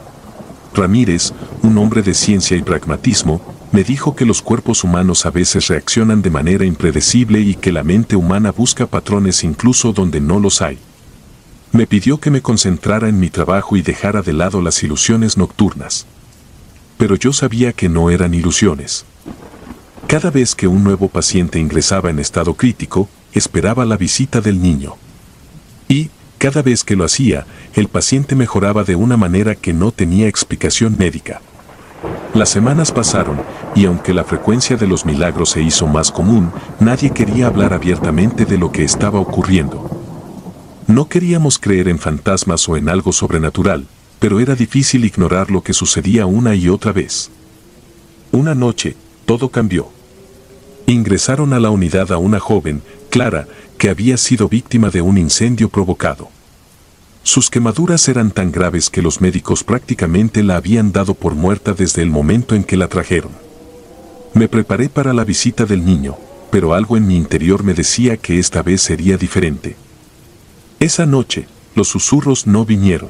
Ramírez, un hombre de ciencia y pragmatismo, me dijo que los cuerpos humanos a veces reaccionan de manera impredecible y que la mente humana busca patrones incluso donde no los hay. Me pidió que me concentrara en mi trabajo y dejara de lado las ilusiones nocturnas. Pero yo sabía que no eran ilusiones. Cada vez que un nuevo paciente ingresaba en estado crítico, esperaba la visita del niño. Y, cada vez que lo hacía, el paciente mejoraba de una manera que no tenía explicación médica. Las semanas pasaron, y aunque la frecuencia de los milagros se hizo más común, nadie quería hablar abiertamente de lo que estaba ocurriendo. No queríamos creer en fantasmas o en algo sobrenatural, pero era difícil ignorar lo que sucedía una y otra vez. Una noche, todo cambió. Ingresaron a la unidad a una joven, Clara, que había sido víctima de un incendio provocado. Sus quemaduras eran tan graves que los médicos prácticamente la habían dado por muerta desde el momento en que la trajeron. Me preparé para la visita del niño, pero algo en mi interior me decía que esta vez sería diferente. Esa noche, los susurros no vinieron.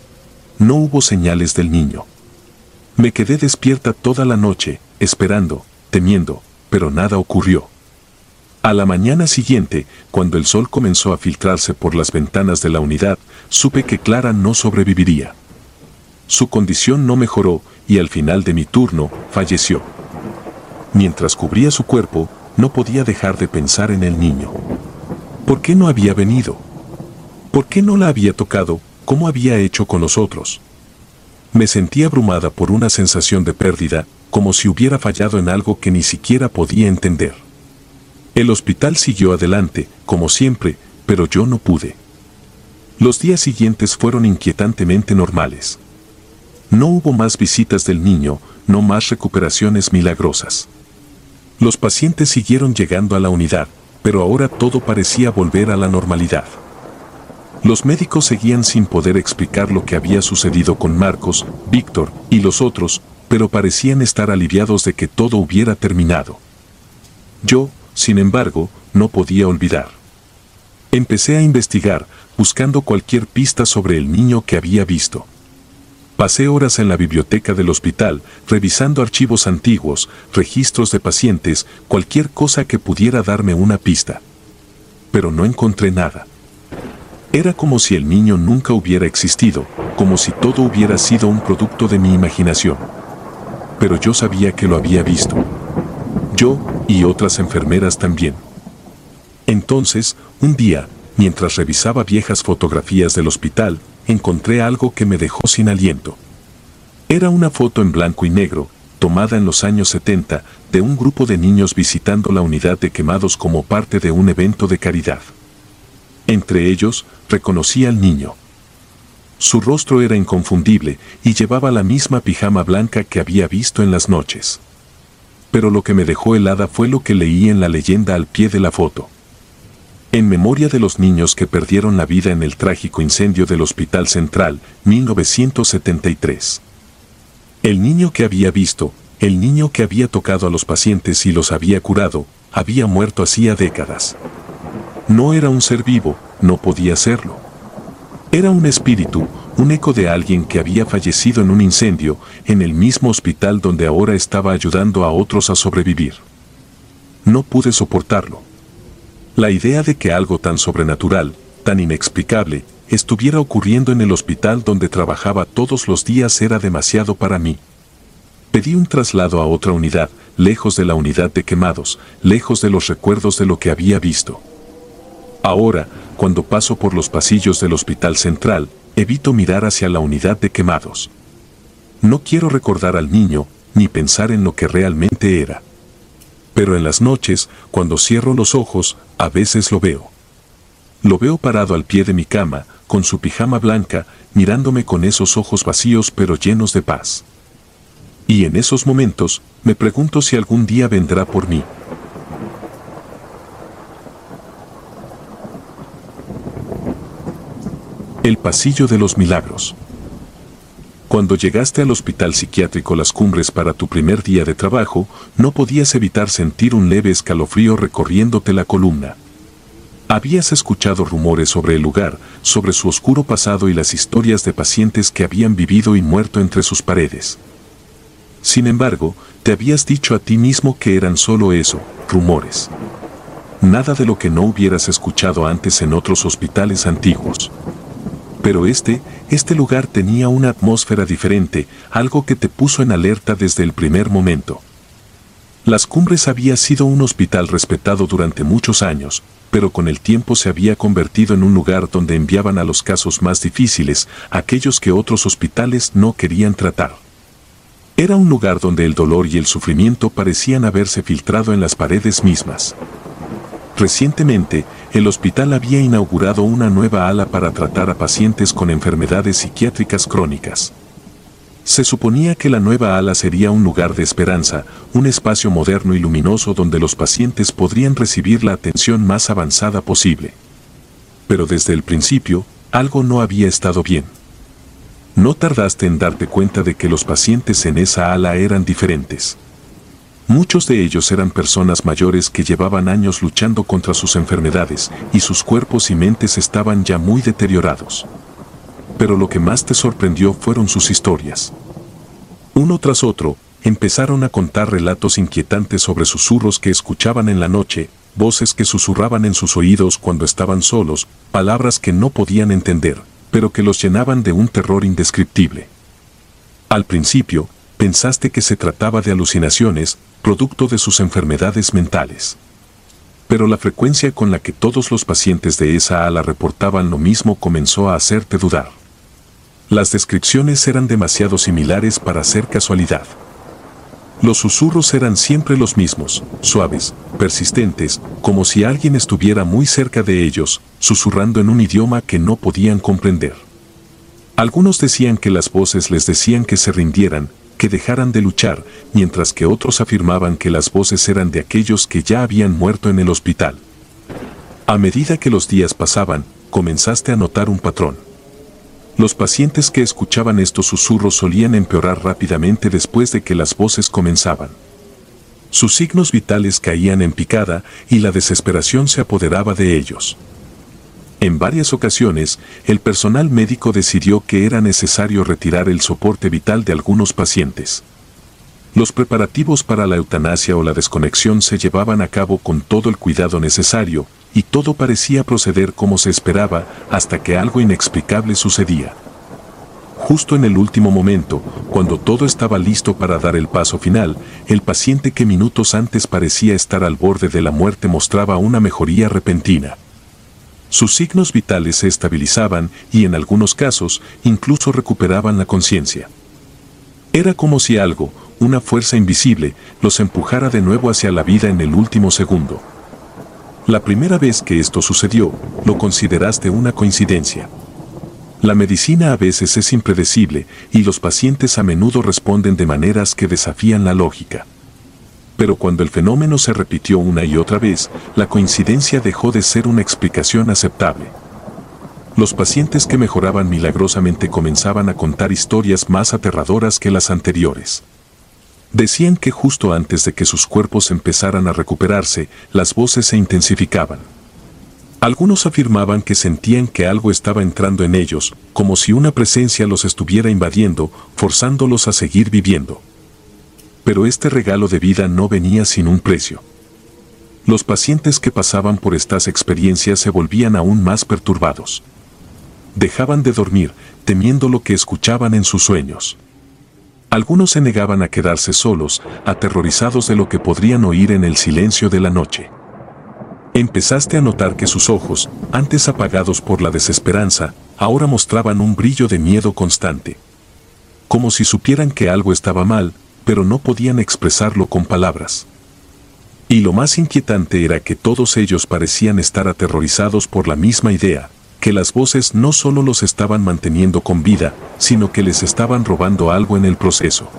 No hubo señales del niño. Me quedé despierta toda la noche, esperando, temiendo, pero nada ocurrió. A la mañana siguiente, cuando el sol comenzó a filtrarse por las ventanas de la unidad, supe que Clara no sobreviviría. Su condición no mejoró y al final de mi turno, falleció. Mientras cubría su cuerpo, no podía dejar de pensar en el niño. ¿Por qué no había venido? ¿Por qué no la había tocado, como había hecho con los otros? Me sentí abrumada por una sensación de pérdida, como si hubiera fallado en algo que ni siquiera podía entender. El hospital siguió adelante, como siempre, pero yo no pude. Los días siguientes fueron inquietantemente normales. No hubo más visitas del niño, no más recuperaciones milagrosas. Los pacientes siguieron llegando a la unidad, pero ahora todo parecía volver a la normalidad. Los médicos seguían sin poder explicar lo que había sucedido con Marcos, Víctor y los otros, pero parecían estar aliviados de que todo hubiera terminado. Yo, sin embargo, no podía olvidar. Empecé a investigar, buscando cualquier pista sobre el niño que había visto. Pasé horas en la biblioteca del hospital, revisando archivos antiguos, registros de pacientes, cualquier cosa que pudiera darme una pista. Pero no encontré nada. Era como si el niño nunca hubiera existido, como si todo hubiera sido un producto de mi imaginación. Pero yo sabía que lo había visto. Yo y otras enfermeras también. Entonces, un día, mientras revisaba viejas fotografías del hospital, encontré algo que me dejó sin aliento. Era una foto en blanco y negro, tomada en los años 70, de un grupo de niños visitando la unidad de quemados como parte de un evento de caridad. Entre ellos, reconocí al niño. Su rostro era inconfundible y llevaba la misma pijama blanca que había visto en las noches. Pero lo que me dejó helada fue lo que leí en la leyenda al pie de la foto. En memoria de los niños que perdieron la vida en el trágico incendio del Hospital Central, 1973. El niño que había visto, el niño que había tocado a los pacientes y los había curado, había muerto hacía décadas. No era un ser vivo, no podía serlo. Era un espíritu, un eco de alguien que había fallecido en un incendio, en el mismo hospital donde ahora estaba ayudando a otros a sobrevivir. No pude soportarlo. La idea de que algo tan sobrenatural, tan inexplicable, estuviera ocurriendo en el hospital donde trabajaba todos los días era demasiado para mí. Pedí un traslado a otra unidad, lejos de la unidad de quemados, lejos de los recuerdos de lo que había visto. Ahora, cuando paso por los pasillos del Hospital Central, evito mirar hacia la unidad de quemados. No quiero recordar al niño, ni pensar en lo que realmente era. Pero en las noches, cuando cierro los ojos, a veces lo veo. Lo veo parado al pie de mi cama, con su pijama blanca, mirándome con esos ojos vacíos pero llenos de paz. Y en esos momentos, me pregunto si algún día vendrá por mí. El pasillo de los milagros. Cuando llegaste al Hospital Psiquiátrico Las Cumbres para tu primer día de trabajo, no podías evitar sentir un leve escalofrío recorriéndote la columna. Habías escuchado rumores sobre el lugar, sobre su oscuro pasado y las historias de pacientes que habían vivido y muerto entre sus paredes. Sin embargo, te habías dicho a ti mismo que eran solo eso, rumores. Nada de lo que no hubieras escuchado antes en otros hospitales antiguos. Pero este lugar tenía una atmósfera diferente, algo que te puso en alerta desde el primer momento. Las Cumbres había sido un hospital respetado durante muchos años, pero con el tiempo se había convertido en un lugar donde enviaban a los casos más difíciles, aquellos que otros hospitales no querían tratar. Era un lugar donde el dolor y el sufrimiento parecían haberse filtrado en las paredes mismas. Recientemente, el hospital había inaugurado una nueva ala para tratar a pacientes con enfermedades psiquiátricas crónicas. Se suponía que la nueva ala sería un lugar de esperanza, un espacio moderno y luminoso donde los pacientes podrían recibir la atención más avanzada posible. Pero desde el principio, algo no había estado bien. No tardaste en darte cuenta de que los pacientes en esa ala eran diferentes. Muchos de ellos eran personas mayores que llevaban años luchando contra sus enfermedades y sus cuerpos y mentes estaban ya muy deteriorados. Pero lo que más te sorprendió fueron sus historias. Uno tras otro, empezaron a contar relatos inquietantes sobre susurros que escuchaban en la noche, voces que susurraban en sus oídos cuando estaban solos, palabras que no podían entender, pero que los llenaban de un terror indescriptible. Al principio, pensaste que se trataba de alucinaciones, producto de sus enfermedades mentales. Pero la frecuencia con la que todos los pacientes de esa ala reportaban lo mismo comenzó a hacerte dudar. Las descripciones eran demasiado similares para ser casualidad. Los susurros eran siempre los mismos, suaves, persistentes, como si alguien estuviera muy cerca de ellos, susurrando en un idioma que no podían comprender. Algunos decían que las voces les decían que se rindieran, que dejaran de luchar, mientras que otros afirmaban que las voces eran de aquellos que ya habían muerto en el hospital. A medida que los días pasaban, comenzaste a notar un patrón. Los pacientes que escuchaban estos susurros solían empeorar rápidamente después de que las voces comenzaban. Sus signos vitales caían en picada y la desesperación se apoderaba de ellos. En varias ocasiones, el personal médico decidió que era necesario retirar el soporte vital de algunos pacientes. Los preparativos para la eutanasia o la desconexión se llevaban a cabo con todo el cuidado necesario, y todo parecía proceder como se esperaba hasta que algo inexplicable sucedía. Justo en el último momento, cuando todo estaba listo para dar el paso final, el paciente que minutos antes parecía estar al borde de la muerte mostraba una mejoría repentina. Sus signos vitales se estabilizaban y en algunos casos incluso recuperaban la conciencia. Era como si algo, una fuerza invisible, los empujara de nuevo hacia la vida en el último segundo. La primera vez que esto sucedió, lo consideraste una coincidencia. La medicina a veces es impredecible y los pacientes a menudo responden de maneras que desafían la lógica. Pero cuando el fenómeno se repitió una y otra vez, la coincidencia dejó de ser una explicación aceptable. Los pacientes que mejoraban milagrosamente comenzaban a contar historias más aterradoras que las anteriores. Decían que justo antes de que sus cuerpos empezaran a recuperarse, las voces se intensificaban. Algunos afirmaban que sentían que algo estaba entrando en ellos, como si una presencia los estuviera invadiendo, forzándolos a seguir viviendo. Pero este regalo de vida no venía sin un precio. Los pacientes que pasaban por estas experiencias se volvían aún más perturbados. Dejaban de dormir, temiendo lo que escuchaban en sus sueños. Algunos se negaban a quedarse solos, aterrorizados de lo que podrían oír en el silencio de la noche. Empezaste a notar que sus ojos, antes apagados por la desesperanza, ahora mostraban un brillo de miedo constante. Como si supieran que algo estaba mal, pero no podían expresarlo con palabras. Y lo más inquietante era que todos ellos parecían estar aterrorizados por la misma idea, que las voces no solo los estaban manteniendo con vida, sino que les estaban robando algo en el proceso.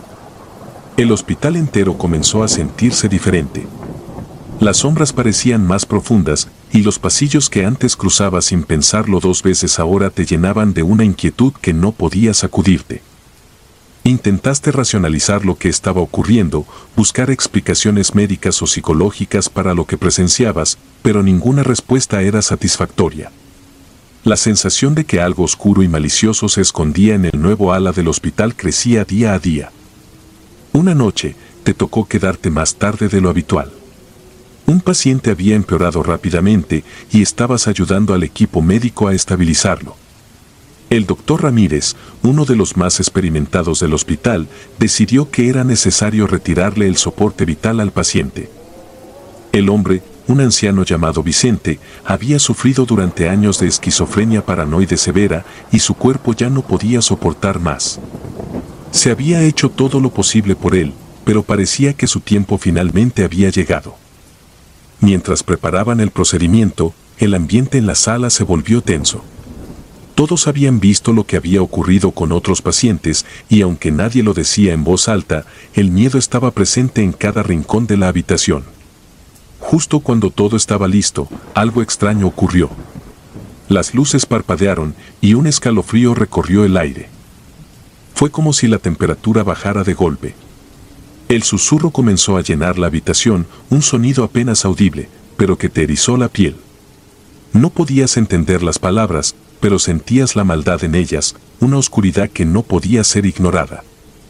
El hospital entero comenzó a sentirse diferente. Las sombras parecían más profundas, y los pasillos que antes cruzabas sin pensarlo 2 veces ahora te llenaban de una inquietud que no podías sacudirte. Intentaste racionalizar lo que estaba ocurriendo, buscar explicaciones médicas o psicológicas para lo que presenciabas, pero ninguna respuesta era satisfactoria. La sensación de que algo oscuro y malicioso se escondía en el nuevo ala del hospital crecía día a día. Una noche, te tocó quedarte más tarde de lo habitual. Un paciente había empeorado rápidamente y estabas ayudando al equipo médico a estabilizarlo. El doctor Ramírez, uno de los más experimentados del hospital, decidió que era necesario retirarle el soporte vital al paciente. El hombre, un anciano llamado Vicente, había sufrido durante años de esquizofrenia paranoide severa y su cuerpo ya no podía soportar más. Se había hecho todo lo posible por él, pero parecía que su tiempo finalmente había llegado. Mientras preparaban el procedimiento, el ambiente en la sala se volvió tenso. Todos habían visto lo que había ocurrido con otros pacientes y aunque nadie lo decía en voz alta, el miedo estaba presente en cada rincón de la habitación. Justo cuando todo estaba listo, algo extraño ocurrió. Las luces parpadearon y un escalofrío recorrió el aire. Fue como si la temperatura bajara de golpe. El susurro comenzó a llenar la habitación, un sonido apenas audible, pero que te erizó la piel. No podías entender las palabras, pero sentías la maldad en ellas, una oscuridad que no podía ser ignorada.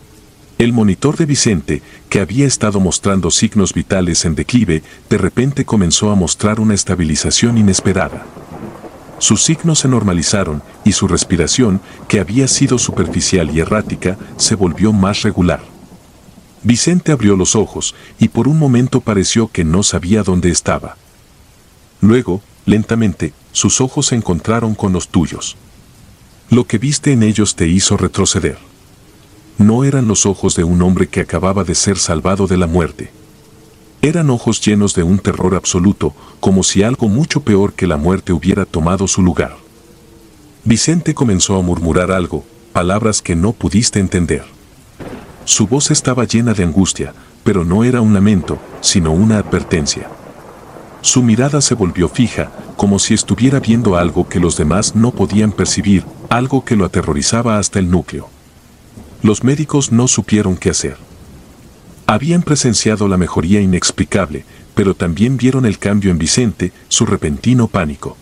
El monitor de Vicente, que había estado mostrando signos vitales en declive, de repente comenzó a mostrar una estabilización inesperada. Sus signos se normalizaron y su respiración, que había sido superficial y errática, se volvió más regular. Vicente abrió los ojos y por un momento pareció que no sabía dónde estaba. Luego, lentamente, sus ojos se encontraron con los tuyos. Lo que viste en ellos te hizo retroceder. No eran los ojos de un hombre que acababa de ser salvado de la muerte. Eran ojos llenos de un terror absoluto, como si algo mucho peor que la muerte hubiera tomado su lugar. Vicente comenzó a murmurar algo, palabras que no pudiste entender. Su voz estaba llena de angustia, pero no era un lamento, sino una advertencia. Su mirada se volvió fija, como si estuviera viendo algo que los demás no podían percibir, algo que lo aterrorizaba hasta el núcleo. Los médicos no supieron qué hacer. Habían presenciado la mejoría inexplicable, pero también vieron el cambio en Vicente, su repentino pánico.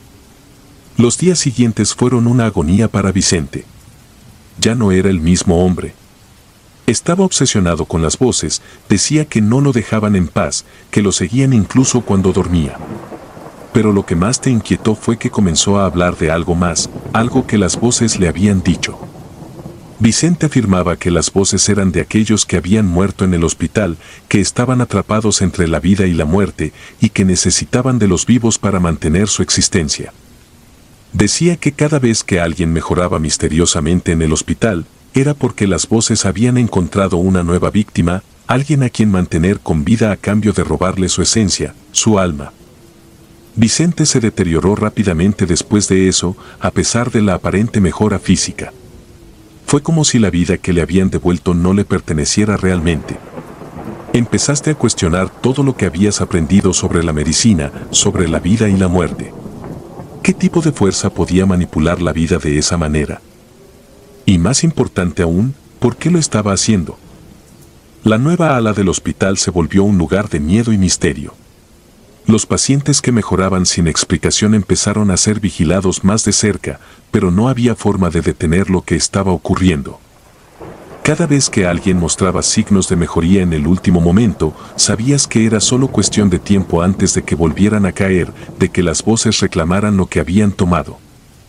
Los días siguientes fueron una agonía para Vicente. Ya no era el mismo hombre. Estaba obsesionado con las voces, decía que no lo dejaban en paz, que lo seguían incluso cuando dormía. Pero lo que más te inquietó fue que comenzó a hablar de algo más, algo que las voces le habían dicho. Vicente afirmaba que las voces eran de aquellos que habían muerto en el hospital, que estaban atrapados entre la vida y la muerte, y que necesitaban de los vivos para mantener su existencia. Decía que cada vez que alguien mejoraba misteriosamente en el hospital, era porque las voces habían encontrado una nueva víctima, alguien a quien mantener con vida a cambio de robarle su esencia, su alma. Vicente se deterioró rápidamente después de eso, a pesar de la aparente mejora física. Fue como si la vida que le habían devuelto no le perteneciera realmente. Empezaste a cuestionar todo lo que habías aprendido sobre la medicina, sobre la vida y la muerte. ¿Qué tipo de fuerza podía manipular la vida de esa manera? Y más importante aún, ¿por qué lo estaba haciendo? La nueva ala del hospital se volvió un lugar de miedo y misterio. Los pacientes que mejoraban sin explicación empezaron a ser vigilados más de cerca, pero no había forma de detener lo que estaba ocurriendo. Cada vez que alguien mostraba signos de mejoría en el último momento, sabías que era solo cuestión de tiempo antes de que volvieran a caer, de que las voces reclamaran lo que habían tomado.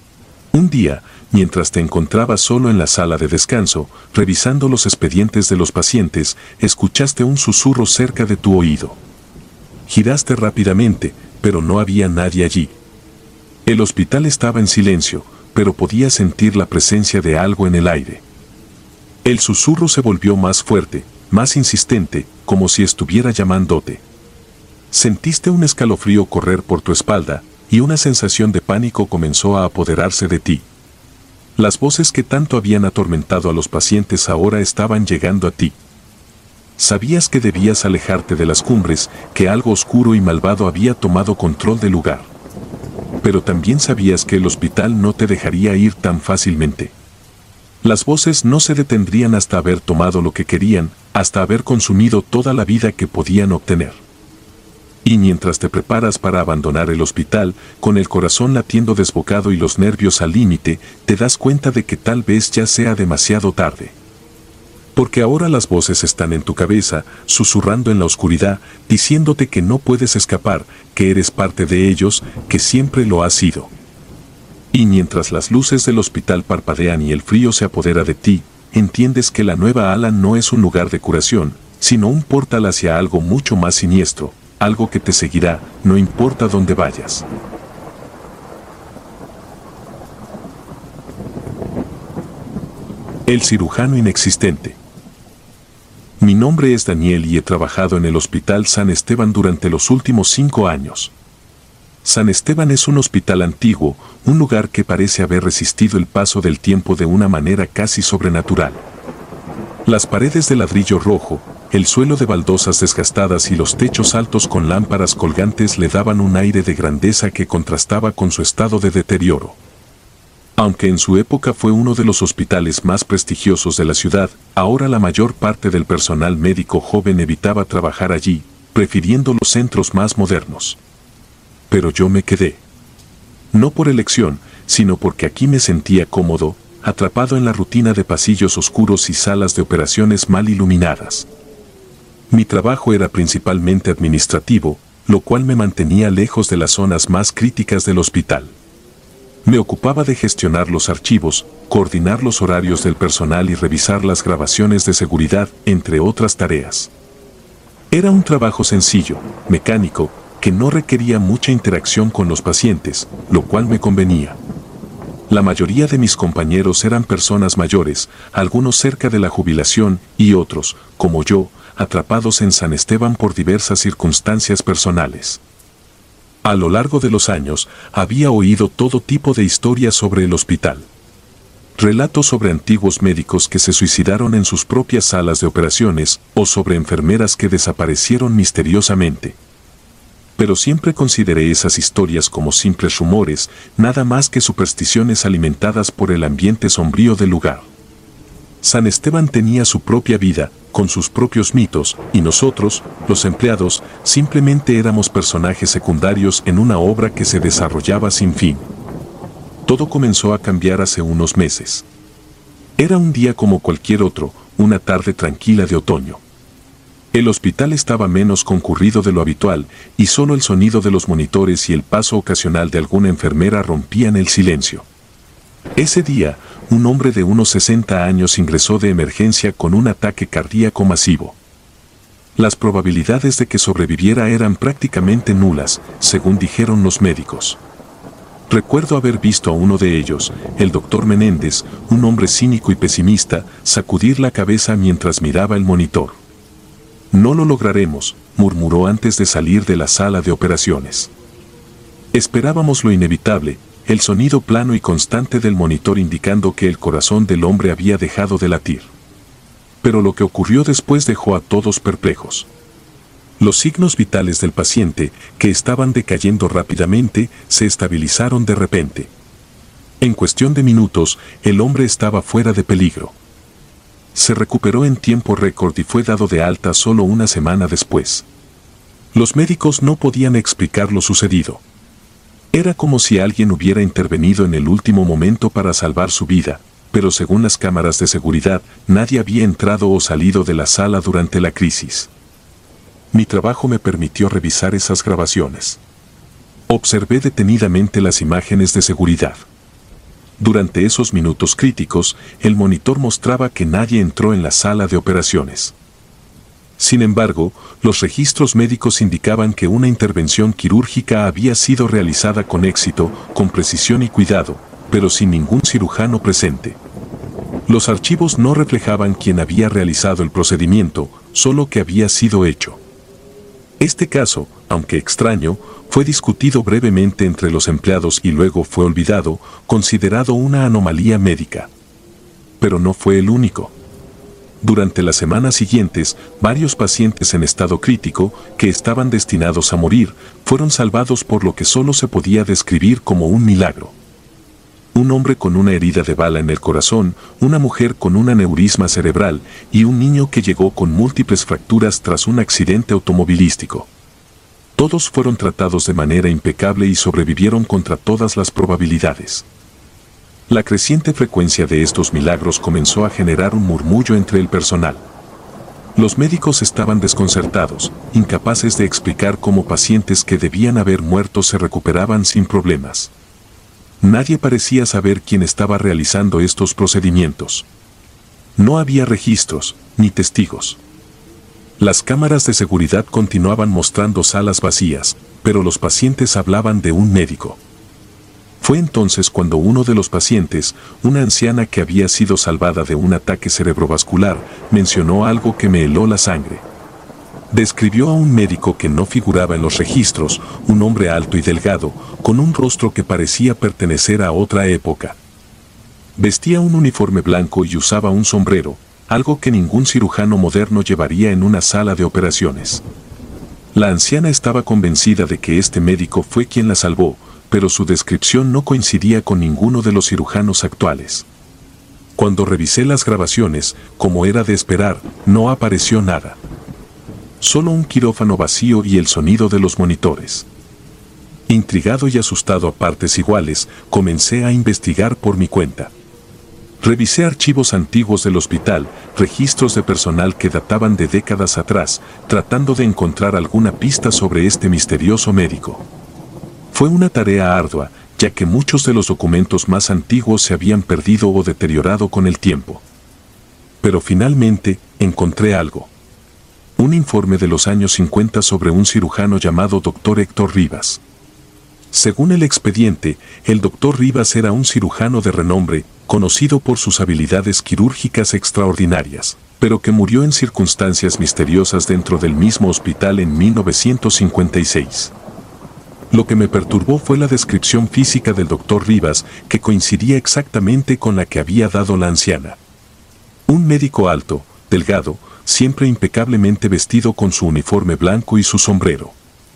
Un día, mientras te encontrabas solo en la sala de descanso, revisando los expedientes de los pacientes, escuchaste un susurro cerca de tu oído. Giraste rápidamente, pero no había nadie allí. El hospital estaba en silencio, pero podía sentir la presencia de algo en el aire. El susurro se volvió más fuerte, más insistente, como si estuviera llamándote. Sentiste un escalofrío correr por tu espalda, y una sensación de pánico comenzó a apoderarse de ti. Las voces que tanto habían atormentado a los pacientes ahora estaban llegando a ti. Sabías que debías alejarte de las cumbres, que algo oscuro y malvado había tomado control del lugar. Pero también sabías que el hospital no te dejaría ir tan fácilmente. Las voces no se detendrían hasta haber tomado lo que querían, hasta haber consumido toda la vida que podían obtener. Y mientras te preparas para abandonar el hospital, con el corazón latiendo desbocado y los nervios al límite, te das cuenta de que tal vez ya sea demasiado tarde. Porque ahora las voces están en tu cabeza, susurrando en la oscuridad, diciéndote que no puedes escapar, que eres parte de ellos, que siempre lo has sido. Y mientras las luces del hospital parpadean y el frío se apodera de ti, entiendes que la nueva ala no es un lugar de curación, sino un portal hacia algo mucho más siniestro, algo que te seguirá, no importa dónde vayas. El cirujano inexistente. Mi nombre es Daniel y he trabajado en el Hospital San Esteban durante los últimos 5 años. San Esteban es un hospital antiguo, un lugar que parece haber resistido el paso del tiempo de una manera casi sobrenatural. Las paredes de ladrillo rojo, el suelo de baldosas desgastadas y los techos altos con lámparas colgantes le daban un aire de grandeza que contrastaba con su estado de deterioro. Aunque en su época fue uno de los hospitales más prestigiosos de la ciudad, ahora la mayor parte del personal médico joven evitaba trabajar allí, prefiriendo los centros más modernos. Pero yo me quedé. No por elección, sino porque aquí me sentía cómodo, atrapado en la rutina de pasillos oscuros y salas de operaciones mal iluminadas. Mi trabajo era principalmente administrativo, lo cual me mantenía lejos de las zonas más críticas del hospital. Me ocupaba de gestionar los archivos, coordinar los horarios del personal y revisar las grabaciones de seguridad, entre otras tareas. Era un trabajo sencillo, mecánico, que no requería mucha interacción con los pacientes, lo cual me convenía. La mayoría de mis compañeros eran personas mayores, algunos cerca de la jubilación y otros, como yo, atrapados en San Esteban por diversas circunstancias personales. A lo largo de los años, había oído todo tipo de historias sobre el hospital. Relatos sobre antiguos médicos que se suicidaron en sus propias salas de operaciones o sobre enfermeras que desaparecieron misteriosamente. Pero siempre consideré esas historias como simples rumores, nada más que supersticiones alimentadas por el ambiente sombrío del lugar. San Esteban tenía su propia vida, con sus propios mitos, y nosotros, los empleados, simplemente éramos personajes secundarios en una obra que se desarrollaba sin fin. Todo comenzó a cambiar hace unos meses. Era un día como cualquier otro, una tarde tranquila de otoño. El hospital estaba menos concurrido de lo habitual, y solo el sonido de los monitores y el paso ocasional de alguna enfermera rompían el silencio. Ese día, un hombre de unos 60 años ingresó de emergencia con un ataque cardíaco masivo. Las probabilidades de que sobreviviera eran prácticamente nulas, según dijeron los médicos. Recuerdo haber visto a uno de ellos, el doctor Menéndez, un hombre cínico y pesimista, sacudir la cabeza mientras miraba el monitor. «No lo lograremos», murmuró antes de salir de la sala de operaciones. Esperábamos lo inevitable, el sonido plano y constante del monitor indicando que el corazón del hombre había dejado de latir. Pero lo que ocurrió después dejó a todos perplejos. Los signos vitales del paciente, que estaban decayendo rápidamente, se estabilizaron de repente. En cuestión de minutos, el hombre estaba fuera de peligro. Se recuperó en tiempo récord y fue dado de alta solo una semana después. Los médicos no podían explicar lo sucedido. Era como si alguien hubiera intervenido en el último momento para salvar su vida, pero según las cámaras de seguridad, nadie había entrado o salido de la sala durante la crisis. Mi trabajo me permitió revisar esas grabaciones. Observé detenidamente las imágenes de seguridad. Durante esos minutos críticos, el monitor mostraba que nadie entró en la sala de operaciones. Sin embargo, los registros médicos indicaban que una intervención quirúrgica había sido realizada con éxito, con precisión y cuidado, pero sin ningún cirujano presente. Los archivos no reflejaban quién había realizado el procedimiento, solo que había sido hecho. Este caso, aunque extraño, fue discutido brevemente entre los empleados y luego fue olvidado, considerado una anomalía médica. Pero no fue el único. Durante las semanas siguientes, varios pacientes en estado crítico, que estaban destinados a morir, fueron salvados por lo que solo se podía describir como un milagro. Un hombre con una herida de bala en el corazón, una mujer con un aneurisma cerebral y un niño que llegó con múltiples fracturas tras un accidente automovilístico. Todos fueron tratados de manera impecable y sobrevivieron contra todas las probabilidades. La creciente frecuencia de estos milagros comenzó a generar un murmullo entre el personal. Los médicos estaban desconcertados, incapaces de explicar cómo pacientes que debían haber muerto se recuperaban sin problemas. Nadie parecía saber quién estaba realizando estos procedimientos. No había registros, ni testigos. Las cámaras de seguridad continuaban mostrando salas vacías, pero los pacientes hablaban de un médico. Fue entonces cuando uno de los pacientes, una anciana que había sido salvada de un ataque cerebrovascular, mencionó algo que me heló la sangre. Describió a un médico que no figuraba en los registros, un hombre alto y delgado, con un rostro que parecía pertenecer a otra época. Vestía un uniforme blanco y usaba un sombrero, algo que ningún cirujano moderno llevaría en una sala de operaciones. La anciana estaba convencida de que este médico fue quien la salvó, pero su descripción no coincidía con ninguno de los cirujanos actuales. Cuando revisé las grabaciones, como era de esperar, no apareció nada. Solo un quirófano vacío y el sonido de los monitores. Intrigado y asustado a partes iguales, comencé a investigar por mi cuenta. Revisé archivos antiguos del hospital, registros de personal que databan de décadas atrás, tratando de encontrar alguna pista sobre este misterioso médico. Fue una tarea ardua, ya que muchos de los documentos más antiguos se habían perdido o deteriorado con el tiempo. Pero finalmente, encontré algo. Un informe de los años 50 sobre un cirujano llamado Dr. Héctor Rivas. Según el expediente, el Dr. Rivas era un cirujano de renombre, conocido por sus habilidades quirúrgicas extraordinarias, pero que murió en circunstancias misteriosas dentro del mismo hospital en 1956. Lo que me perturbó fue la descripción física del Dr. Rivas, que coincidía exactamente con la que había dado la anciana. Un médico alto, delgado, siempre impecablemente vestido con su uniforme blanco y su sombrero.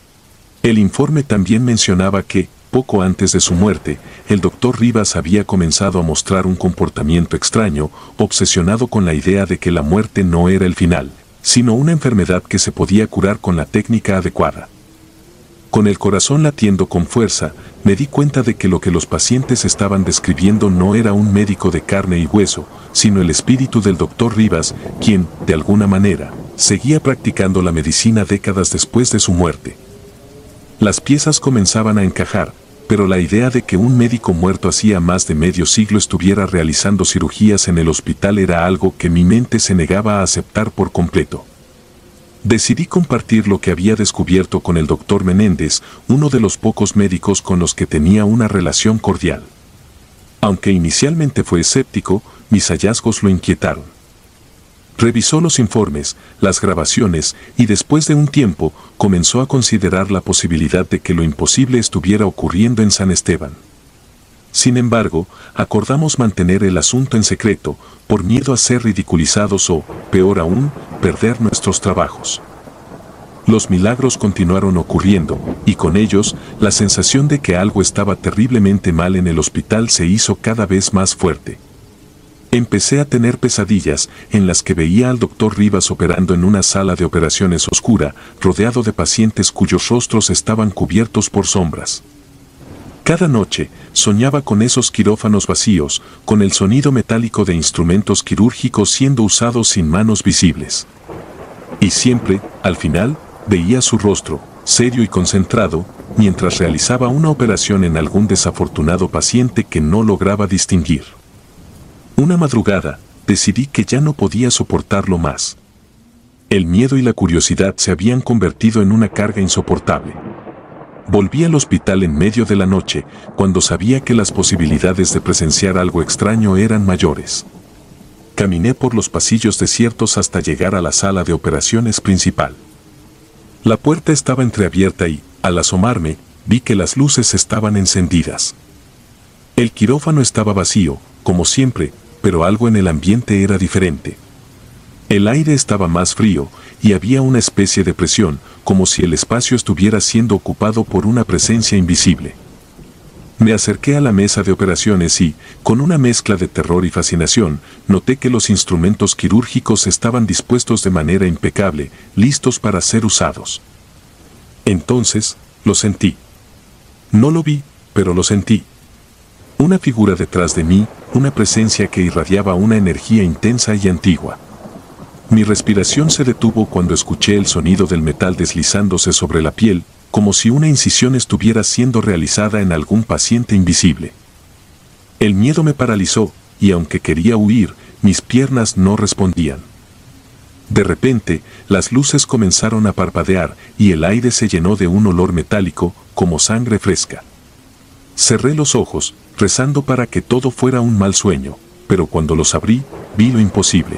El informe también mencionaba que, poco antes de su muerte, el Dr. Rivas había comenzado a mostrar un comportamiento extraño, obsesionado con la idea de que la muerte no era el final, sino una enfermedad que se podía curar con la técnica adecuada. Con el corazón latiendo con fuerza, me di cuenta de que lo que los pacientes estaban describiendo no era un médico de carne y hueso, sino el espíritu del Dr. Rivas, quien, de alguna manera, seguía practicando la medicina décadas después de su muerte. Las piezas comenzaban a encajar, pero la idea de que un médico muerto hacía más de medio siglo estuviera realizando cirugías en el hospital era algo que mi mente se negaba a aceptar por completo. Decidí compartir lo que había descubierto con el Dr. Menéndez, uno de los pocos médicos con los que tenía una relación cordial. Aunque inicialmente fue escéptico, mis hallazgos lo inquietaron. Revisó los informes, las grabaciones, y después de un tiempo, comenzó a considerar la posibilidad de que lo imposible estuviera ocurriendo en San Esteban. Sin embargo, acordamos mantener el asunto en secreto, por miedo a ser ridiculizados o, peor aún, perder nuestros trabajos. Los milagros continuaron ocurriendo, y con ellos, la sensación de que algo estaba terriblemente mal en el hospital se hizo cada vez más fuerte. Empecé a tener pesadillas en las que veía al Dr. Rivas operando en una sala de operaciones oscura, rodeado de pacientes cuyos rostros estaban cubiertos por sombras. Cada noche, soñaba con esos quirófanos vacíos, con el sonido metálico de instrumentos quirúrgicos siendo usados sin manos visibles. Y siempre, al final, veía su rostro, serio y concentrado, mientras realizaba una operación en algún desafortunado paciente que no lograba distinguir. Una madrugada, decidí que ya no podía soportarlo más. El miedo y la curiosidad se habían convertido en una carga insoportable. Volví al hospital en medio de la noche, cuando sabía que las posibilidades de presenciar algo extraño eran mayores. Caminé por los pasillos desiertos hasta llegar a la sala de operaciones principal. La puerta estaba entreabierta y, al asomarme, vi que las luces estaban encendidas. El quirófano estaba vacío, como siempre, pero algo en el ambiente era diferente. El aire estaba más frío, y había una especie de presión, como si el espacio estuviera siendo ocupado por una presencia invisible. Me acerqué a la mesa de operaciones y, con una mezcla de terror y fascinación, noté que los instrumentos quirúrgicos estaban dispuestos de manera impecable, listos para ser usados. Entonces, lo sentí. No lo vi, pero lo sentí. Una figura detrás de mí, una presencia que irradiaba una energía intensa y antigua. Mi respiración se detuvo cuando escuché el sonido del metal deslizándose sobre la piel, como si una incisión estuviera siendo realizada en algún paciente invisible. El miedo me paralizó, y aunque quería huir, mis piernas no respondían. De repente, las luces comenzaron a parpadear, y el aire se llenó de un olor metálico, como sangre fresca. Cerré los ojos, rezando para que todo fuera un mal sueño, pero cuando los abrí, vi lo imposible.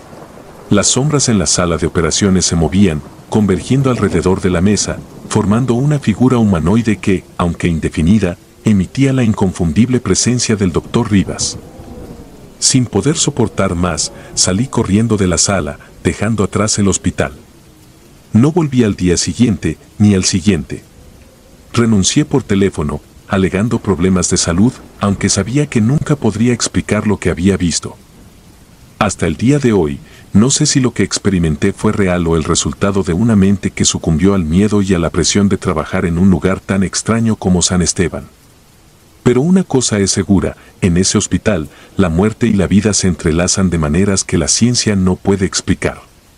Las sombras en la sala de operaciones se movían, convergiendo alrededor de la mesa, formando una figura humanoide que, aunque indefinida, emitía la inconfundible presencia del Dr. Rivas. Sin poder soportar más, salí corriendo de la sala, dejando atrás el hospital. No volví al día siguiente, ni al siguiente. Renuncié por teléfono, alegando problemas de salud, aunque sabía que nunca podría explicar lo que había visto. Hasta el día de hoy, no sé si lo que experimenté fue real o el resultado de una mente que sucumbió al miedo y a la presión de trabajar en un lugar tan extraño como San Esteban. Pero una cosa es segura, en ese hospital, la muerte y la vida se entrelazan de maneras que la ciencia no puede explicar.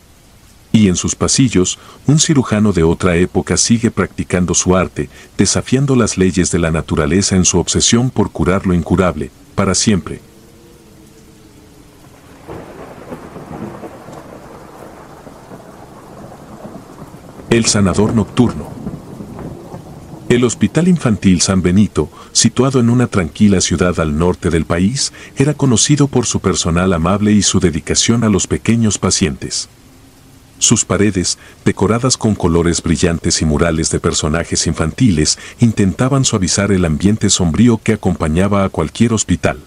Y en sus pasillos, un cirujano de otra época sigue practicando su arte, desafiando las leyes de la naturaleza en su obsesión por curar lo incurable, para siempre. El sanador nocturno. El Hospital Infantil San Benito, situado en una tranquila ciudad al norte del país, era conocido por su personal amable y su dedicación a los pequeños pacientes. Sus paredes, decoradas con colores brillantes y murales de personajes infantiles, intentaban suavizar el ambiente sombrío que acompañaba a cualquier hospital.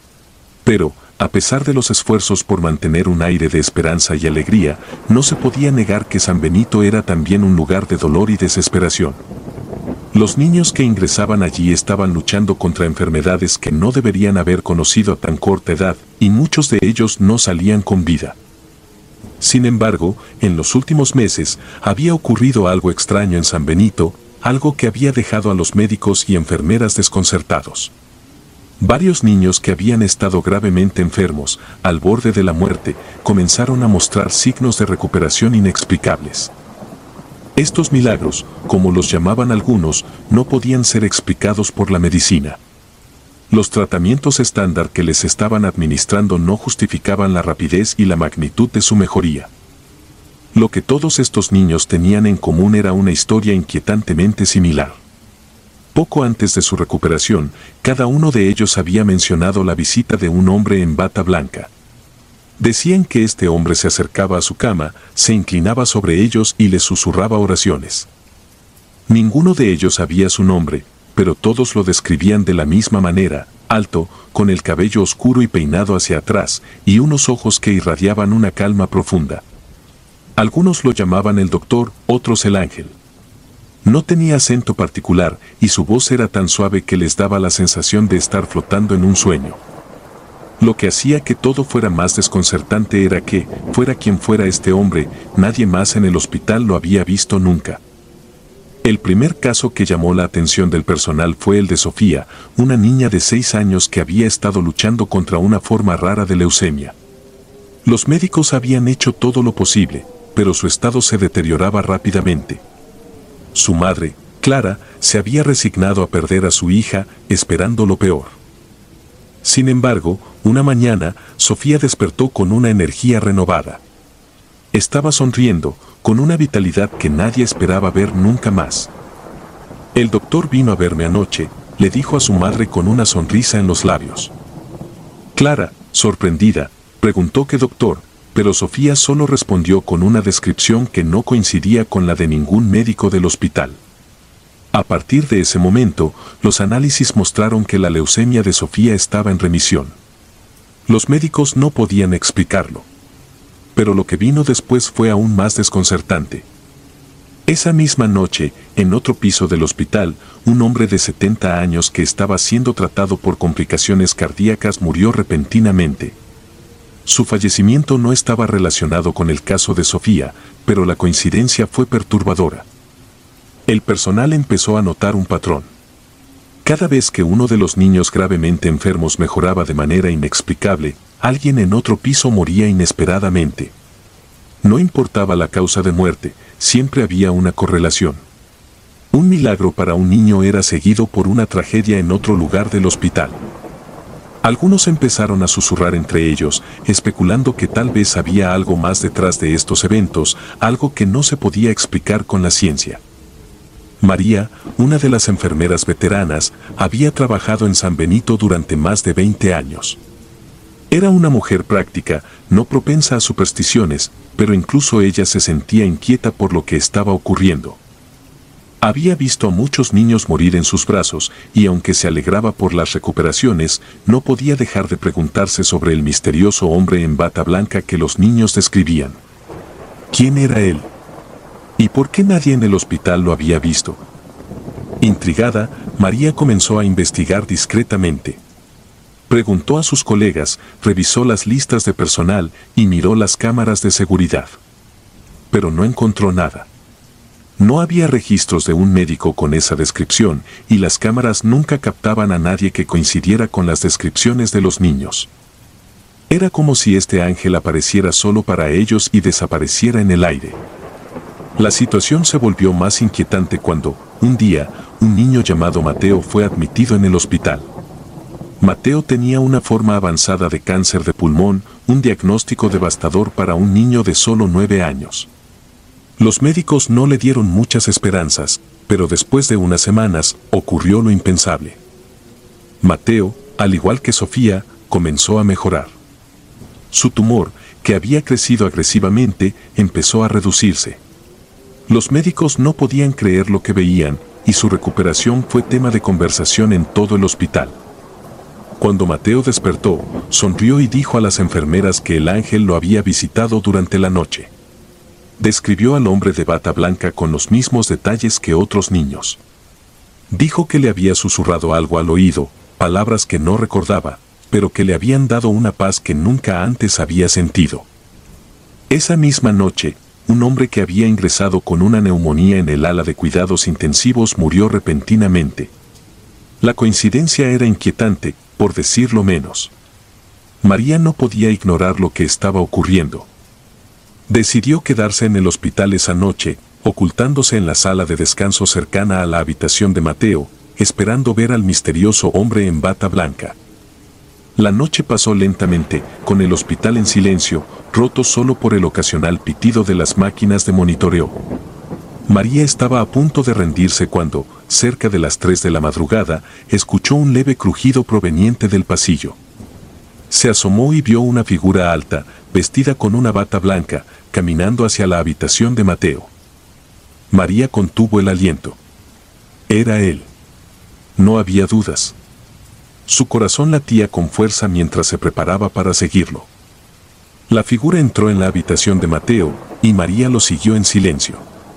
Pero, a pesar de los esfuerzos por mantener un aire de esperanza y alegría, no se podía negar que San Benito era también un lugar de dolor y desesperación. Los niños que ingresaban allí estaban luchando contra enfermedades que no deberían haber conocido a tan corta edad, y muchos de ellos no salían con vida. Sin embargo, en los últimos meses, había ocurrido algo extraño en San Benito, algo que había dejado a los médicos y enfermeras desconcertados. Varios niños que habían estado gravemente enfermos, al borde de la muerte, comenzaron a mostrar signos de recuperación inexplicables. Estos milagros, como los llamaban algunos, no podían ser explicados por la medicina. Los tratamientos estándar que les estaban administrando no justificaban la rapidez y la magnitud de su mejoría. Lo que todos estos niños tenían en común era una historia inquietantemente similar. Poco antes de su recuperación, cada uno de ellos había mencionado la visita de un hombre en bata blanca. Decían que este hombre se acercaba a su cama, se inclinaba sobre ellos y les susurraba oraciones. Ninguno de ellos sabía su nombre, pero todos lo describían de la misma manera, alto, con el cabello oscuro y peinado hacia atrás, y unos ojos que irradiaban una calma profunda. Algunos lo llamaban el doctor, otros el ángel. No tenía acento particular, y su voz era tan suave que les daba la sensación de estar flotando en un sueño. Lo que hacía que todo fuera más desconcertante era que, fuera quien fuera este hombre, nadie más en el hospital lo había visto nunca. El primer caso que llamó la atención del personal fue el de Sofía, una niña de 6 años que había estado luchando contra una forma rara de leucemia. Los médicos habían hecho todo lo posible, pero su estado se deterioraba rápidamente. Su madre, Clara, se había resignado a perder a su hija, esperando lo peor. Sin embargo, una mañana, Sofía despertó con una energía renovada. Estaba sonriendo, con una vitalidad que nadie esperaba ver nunca más. El doctor vino a verme anoche, le dijo a su madre con una sonrisa en los labios. Clara, sorprendida, preguntó qué doctor, pero Sofía solo respondió con una descripción que no coincidía con la de ningún médico del hospital. A partir de ese momento, los análisis mostraron que la leucemia de Sofía estaba en remisión. Los médicos no podían explicarlo. Pero lo que vino después fue aún más desconcertante. Esa misma noche, en otro piso del hospital, un hombre de 70 años que estaba siendo tratado por complicaciones cardíacas murió repentinamente. Su fallecimiento no estaba relacionado con el caso de Sofía, pero la coincidencia fue perturbadora. El personal empezó a notar un patrón. Cada vez que uno de los niños gravemente enfermos mejoraba de manera inexplicable, alguien en otro piso moría inesperadamente. No importaba la causa de muerte, siempre había una correlación. Un milagro para un niño era seguido por una tragedia en otro lugar del hospital. Algunos empezaron a susurrar entre ellos, especulando que tal vez había algo más detrás de estos eventos, algo que no se podía explicar con la ciencia. María, una de las enfermeras veteranas, había trabajado en San Benito durante más de 20 años. Era una mujer práctica, no propensa a supersticiones, pero incluso ella se sentía inquieta por lo que estaba ocurriendo. Había visto a muchos niños morir en sus brazos y aunque se alegraba por las recuperaciones, no podía dejar de preguntarse sobre el misterioso hombre en bata blanca que los niños describían. ¿Quién era él? ¿Y por qué nadie en el hospital lo había visto? Intrigada, María comenzó a investigar discretamente. Preguntó a sus colegas, revisó las listas de personal y miró las cámaras de seguridad. Pero no encontró nada. No había registros de un médico con esa descripción y las cámaras nunca captaban a nadie que coincidiera con las descripciones de los niños. Era como si este ángel apareciera solo para ellos y desapareciera en el aire. La situación se volvió más inquietante cuando, un día, un niño llamado Mateo fue admitido en el hospital. Mateo tenía una forma avanzada de cáncer de pulmón, un diagnóstico devastador para un niño de solo 9 años. Los médicos no le dieron muchas esperanzas, pero después de unas semanas, ocurrió lo impensable. Mateo, al igual que Sofía, comenzó a mejorar. Su tumor, que había crecido agresivamente, empezó a reducirse. Los médicos no podían creer lo que veían, y su recuperación fue tema de conversación en todo el hospital. Cuando Mateo despertó, sonrió y dijo a las enfermeras que el ángel lo había visitado durante la noche. Describió al hombre de bata blanca con los mismos detalles que otros niños. Dijo que le había susurrado algo al oído, palabras que no recordaba, pero que le habían dado una paz que nunca antes había sentido. Esa misma noche, un hombre que había ingresado con una neumonía en el ala de cuidados intensivos murió repentinamente. La coincidencia era inquietante, por decirlo menos. María no podía ignorar lo que estaba ocurriendo. Decidió quedarse en el hospital esa noche, ocultándose en la sala de descanso cercana a la habitación de Mateo, esperando ver al misterioso hombre en bata blanca. La noche pasó lentamente, con el hospital en silencio, roto solo por el ocasional pitido de las máquinas de monitoreo. María estaba a punto de rendirse cuando, cerca de las 3 de la madrugada, escuchó un leve crujido proveniente del pasillo. Se asomó y vio una figura alta, vestida con una bata blanca, caminando hacia la habitación de Mateo. María contuvo el aliento. Era él. No había dudas. Su corazón latía con fuerza mientras se preparaba para seguirlo. La figura entró en la habitación de Mateo, y María lo siguió en silencio.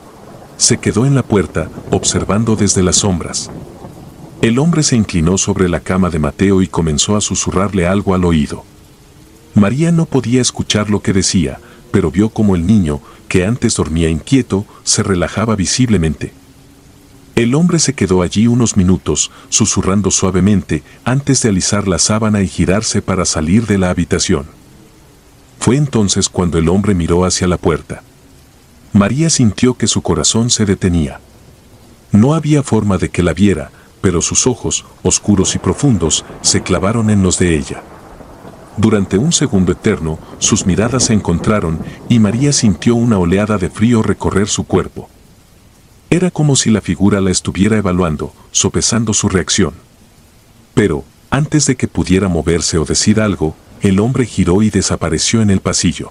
Se quedó en la puerta, observando desde las sombras. El hombre se inclinó sobre la cama de Mateo y comenzó a susurrarle algo al oído. María no podía escuchar lo que decía, pero vio como el niño, que antes dormía inquieto, se relajaba visiblemente. El hombre se quedó allí unos minutos, susurrando suavemente, antes de alisar la sábana y girarse para salir de la habitación. Fue entonces cuando el hombre miró hacia la puerta. María sintió que su corazón se detenía. No había forma de que la viera, pero sus ojos, oscuros y profundos, se clavaron en los de ella. Durante un segundo eterno, sus miradas se encontraron y María sintió una oleada de frío recorrer su cuerpo. Era como si la figura la estuviera evaluando, sopesando su reacción. Pero, antes de que pudiera moverse o decir algo, el hombre giró y desapareció en el pasillo.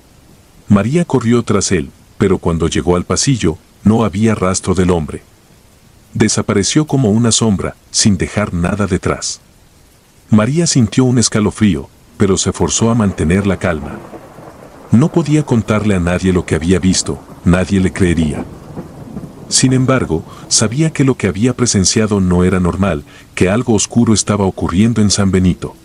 María corrió tras él, pero cuando llegó al pasillo, no había rastro del hombre. Desapareció como una sombra, sin dejar nada detrás. María sintió un escalofrío, pero se forzó a mantener la calma. No podía contarle a nadie lo que había visto, nadie le creería. Sin embargo, sabía que lo que había presenciado no era normal, que algo oscuro estaba ocurriendo en San Benito.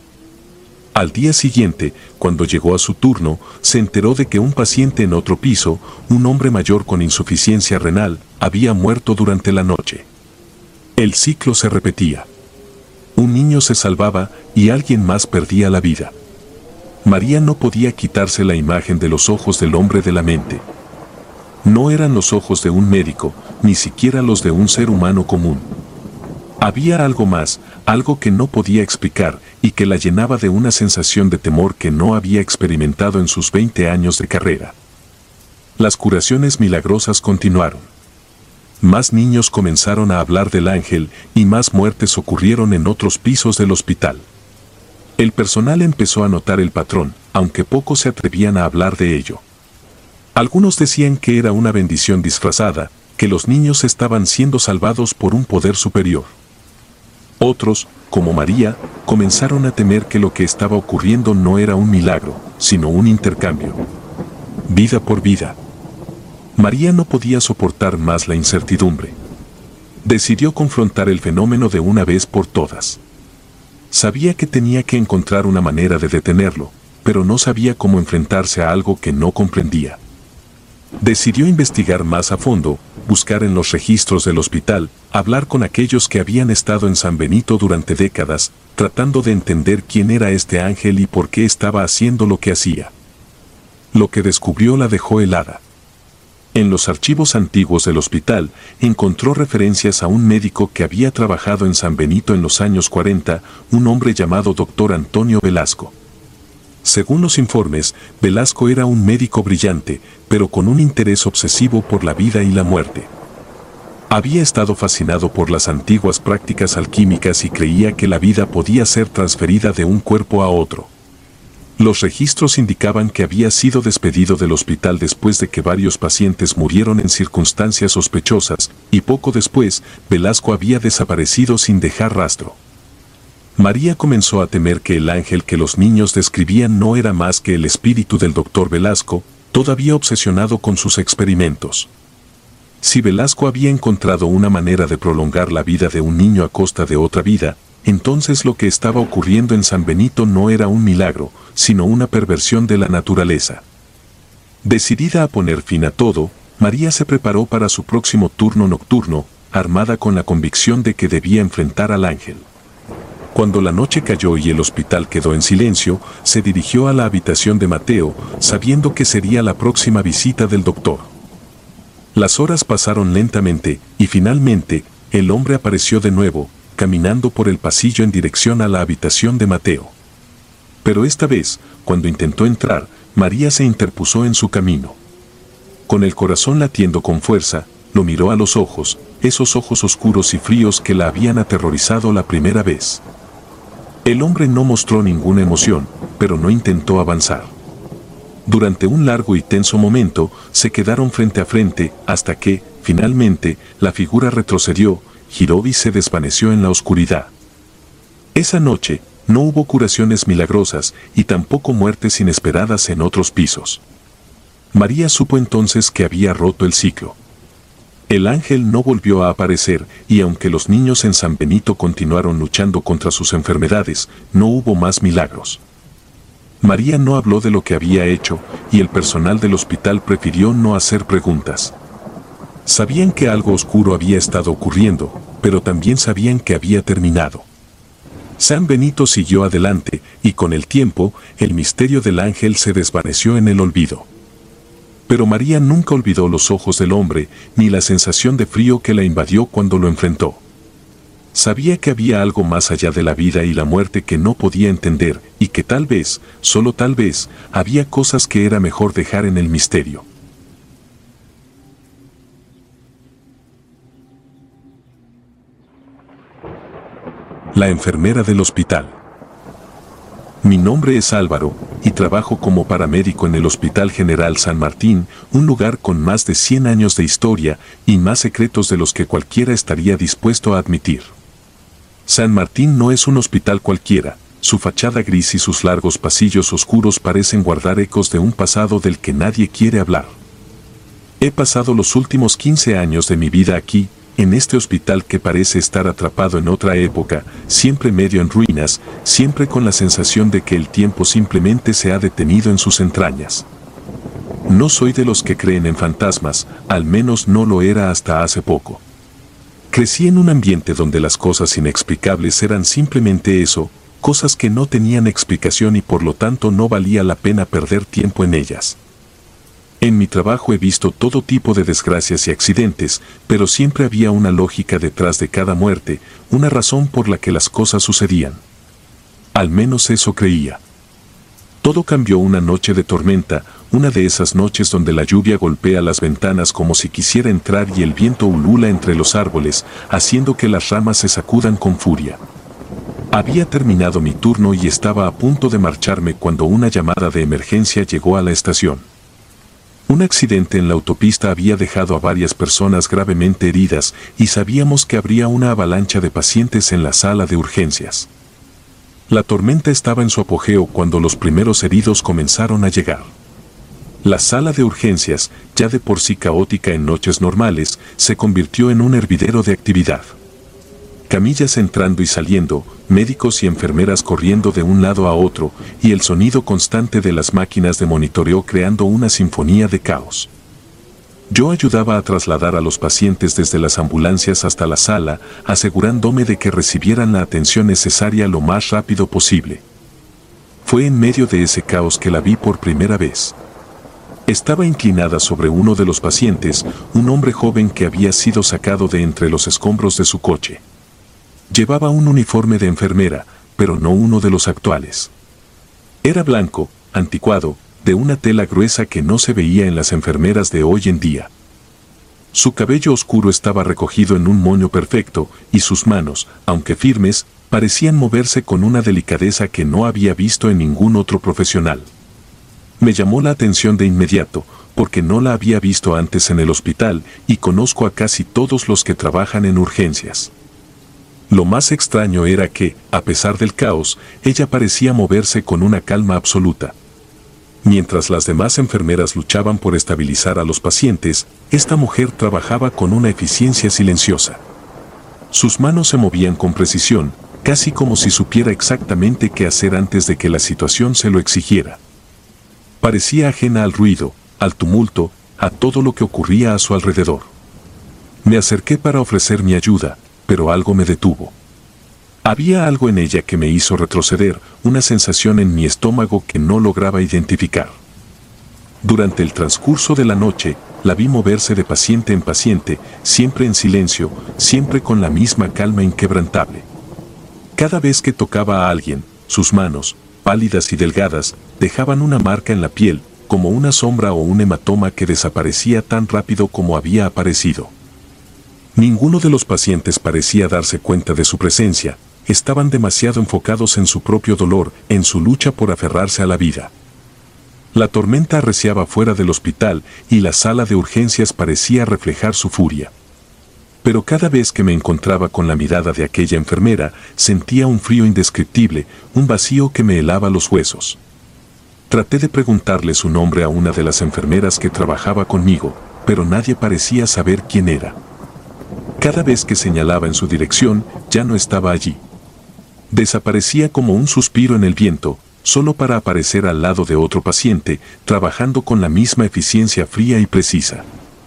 Al día siguiente, cuando llegó a su turno, se enteró de que un paciente en otro piso, un hombre mayor con insuficiencia renal, había muerto durante la noche. El ciclo se repetía. Un niño se salvaba y alguien más perdía la vida. María no podía quitarse la imagen de los ojos del hombre de la mente. No eran los ojos de un médico, ni siquiera los de un ser humano común. Había algo más, algo que no podía explicar y que la llenaba de una sensación de temor que no había experimentado en sus 20 años de carrera. Las curaciones milagrosas continuaron. Más niños comenzaron a hablar del ángel y más muertes ocurrieron en otros pisos del hospital. El personal empezó a notar el patrón, aunque pocos se atrevían a hablar de ello. Algunos decían que era una bendición disfrazada, que los niños estaban siendo salvados por un poder superior. Otros, como María, comenzaron a temer que lo que estaba ocurriendo no era un milagro, sino un intercambio. Vida por vida. María no podía soportar más la incertidumbre. Decidió confrontar el fenómeno de una vez por todas. Sabía que tenía que encontrar una manera de detenerlo, pero no sabía cómo enfrentarse a algo que no comprendía. Decidió investigar más a fondo, buscar en los registros del hospital, hablar con aquellos que habían estado en San Benito durante décadas, tratando de entender quién era este ángel y por qué estaba haciendo lo que hacía. Lo que descubrió la dejó helada. En los archivos antiguos del hospital, encontró referencias a un médico que había trabajado en San Benito en los años 40, un hombre llamado Dr. Antonio Velasco. Según los informes, Velasco era un médico brillante, pero con un interés obsesivo por la vida y la muerte. Había estado fascinado por las antiguas prácticas alquímicas y creía que la vida podía ser transferida de un cuerpo a otro. Los registros indicaban que había sido despedido del hospital después de que varios pacientes murieron en circunstancias sospechosas, y poco después, Velasco había desaparecido sin dejar rastro. María comenzó a temer que el ángel que los niños describían no era más que el espíritu del doctor Velasco, todavía obsesionado con sus experimentos. Si Velasco había encontrado una manera de prolongar la vida de un niño a costa de otra vida, entonces lo que estaba ocurriendo en San Benito no era un milagro, sino una perversión de la naturaleza. Decidida a poner fin a todo, María se preparó para su próximo turno nocturno, armada con la convicción de que debía enfrentar al ángel. Cuando la noche cayó y el hospital quedó en silencio, se dirigió a la habitación de Mateo, sabiendo que sería la próxima visita del doctor. Las horas pasaron lentamente, y finalmente, el hombre apareció de nuevo, caminando por el pasillo en dirección a la habitación de Mateo. Pero esta vez, cuando intentó entrar, María se interpuso en su camino. Con el corazón latiendo con fuerza, lo miró a los ojos, esos ojos oscuros y fríos que la habían aterrorizado la primera vez. El hombre no mostró ninguna emoción, pero no intentó avanzar. Durante un largo y tenso momento, se quedaron frente a frente, hasta que, finalmente, la figura retrocedió, giró y se desvaneció en la oscuridad. Esa noche, no hubo curaciones milagrosas y tampoco muertes inesperadas en otros pisos. María supo entonces que había roto el ciclo. El ángel no volvió a aparecer y aunque los niños en San Benito continuaron luchando contra sus enfermedades, no hubo más milagros. María no habló de lo que había hecho y el personal del hospital prefirió no hacer preguntas. Sabían que algo oscuro había estado ocurriendo, pero también sabían que había terminado. San Benito siguió adelante, y con el tiempo, el misterio del ángel se desvaneció en el olvido. Pero María nunca olvidó los ojos del hombre, ni la sensación de frío que la invadió cuando lo enfrentó. Sabía que había algo más allá de la vida y la muerte que no podía entender, y que tal vez, solo tal vez, había cosas que era mejor dejar en el misterio. La enfermera del hospital. Mi nombre es Álvaro, y trabajo como paramédico en el Hospital General San Martín, un lugar con más de 100 años de historia y más secretos de los que cualquiera estaría dispuesto a admitir. San Martín no es un hospital cualquiera, su fachada gris y sus largos pasillos oscuros parecen guardar ecos de un pasado del que nadie quiere hablar. He pasado los últimos 15 años de mi vida aquí, en este hospital que parece estar atrapado en otra época, siempre medio en ruinas, siempre con la sensación de que el tiempo simplemente se ha detenido en sus entrañas. No soy de los que creen en fantasmas, al menos no lo era hasta hace poco. Crecí en un ambiente donde las cosas inexplicables eran simplemente eso, cosas que no tenían explicación y por lo tanto no valía la pena perder tiempo en ellas. En mi trabajo he visto todo tipo de desgracias y accidentes, pero siempre había una lógica detrás de cada muerte, una razón por la que las cosas sucedían. Al menos eso creía. Todo cambió una noche de tormenta, una de esas noches donde la lluvia golpea las ventanas como si quisiera entrar y el viento ulula entre los árboles, haciendo que las ramas se sacudan con furia. Había terminado mi turno y estaba a punto de marcharme cuando una llamada de emergencia llegó a la estación. Un accidente en la autopista había dejado a varias personas gravemente heridas y sabíamos que habría una avalancha de pacientes en la sala de urgencias. La tormenta estaba en su apogeo cuando los primeros heridos comenzaron a llegar. La sala de urgencias, ya de por sí caótica en noches normales, se convirtió en un hervidero de actividad. Camillas entrando y saliendo, médicos y enfermeras corriendo de un lado a otro, y el sonido constante de las máquinas de monitoreo creando una sinfonía de caos. Yo ayudaba a trasladar a los pacientes desde las ambulancias hasta la sala, asegurándome de que recibieran la atención necesaria lo más rápido posible. Fue en medio de ese caos que la vi por primera vez. Estaba inclinada sobre uno de los pacientes, un hombre joven que había sido sacado de entre los escombros de su coche. Llevaba un uniforme de enfermera, pero no uno de los actuales. Era blanco, anticuado, de una tela gruesa que no se veía en las enfermeras de hoy en día. Su cabello oscuro estaba recogido en un moño perfecto, y sus manos, aunque firmes, parecían moverse con una delicadeza que no había visto en ningún otro profesional. Me llamó la atención de inmediato, porque no la había visto antes en el hospital y conozco a casi todos los que trabajan en urgencias. Lo más extraño era que, a pesar del caos, ella parecía moverse con una calma absoluta. Mientras las demás enfermeras luchaban por estabilizar a los pacientes, esta mujer trabajaba con una eficiencia silenciosa. Sus manos se movían con precisión, casi como si supiera exactamente qué hacer antes de que la situación se lo exigiera. Parecía ajena al ruido, al tumulto, a todo lo que ocurría a su alrededor. Me acerqué para ofrecer mi ayuda, pero algo me detuvo. Había algo en ella que me hizo retroceder, una sensación en mi estómago que no lograba identificar. Durante el transcurso de la noche, la vi moverse de paciente en paciente, siempre en silencio, siempre con la misma calma inquebrantable. Cada vez que tocaba a alguien, sus manos, pálidas y delgadas, dejaban una marca en la piel, como una sombra o un hematoma que desaparecía tan rápido como había aparecido. Ninguno de los pacientes parecía darse cuenta de su presencia, estaban demasiado enfocados en su propio dolor, en su lucha por aferrarse a la vida. La tormenta arreciaba fuera del hospital y la sala de urgencias parecía reflejar su furia. Pero cada vez que me encontraba con la mirada de aquella enfermera, sentía un frío indescriptible, un vacío que me helaba los huesos. Traté de preguntarle su nombre a una de las enfermeras que trabajaba conmigo, pero nadie parecía saber quién era. Cada vez que señalaba en su dirección, ya no estaba allí. Desaparecía como un suspiro en el viento, solo para aparecer al lado de otro paciente, trabajando con la misma eficiencia fría y precisa.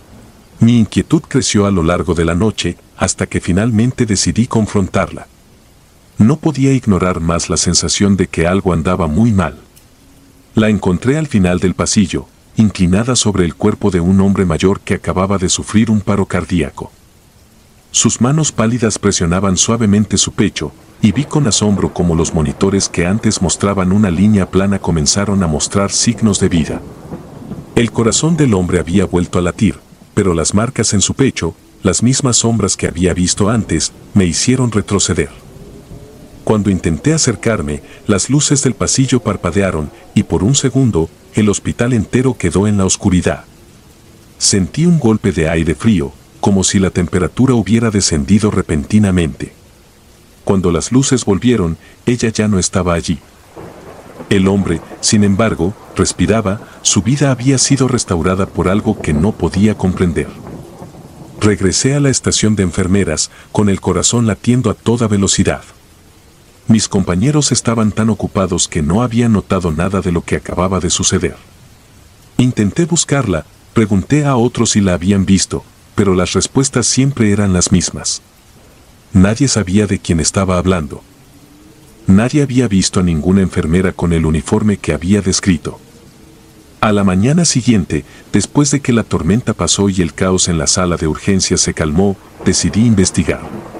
Mi inquietud creció a lo largo de la noche, hasta que finalmente decidí confrontarla. No podía ignorar más la sensación de que algo andaba muy mal. La encontré al final del pasillo, inclinada sobre el cuerpo de un hombre mayor que acababa de sufrir un paro cardíaco. Sus manos pálidas presionaban suavemente su pecho, y vi con asombro cómo los monitores que antes mostraban una línea plana comenzaron a mostrar signos de vida. El corazón del hombre había vuelto a latir, pero las marcas en su pecho, las mismas sombras que había visto antes, me hicieron retroceder. Cuando intenté acercarme, las luces del pasillo parpadearon, y por un segundo, el hospital entero quedó en la oscuridad. Sentí un golpe de aire frío, como si la temperatura hubiera descendido repentinamente. Cuando las luces volvieron, ella ya no estaba allí. El hombre, sin embargo, respiraba, su vida había sido restaurada por algo que no podía comprender. Regresé a la estación de enfermeras, con el corazón latiendo a toda velocidad. Mis compañeros estaban tan ocupados que no habían notado nada de lo que acababa de suceder. Intenté buscarla, pregunté a otros si la habían visto, pero las respuestas siempre eran las mismas. Nadie sabía de quién estaba hablando. Nadie había visto a ninguna enfermera con el uniforme que había descrito. A la mañana siguiente, después de que la tormenta pasó y el caos en la sala de urgencias se calmó, decidí investigar.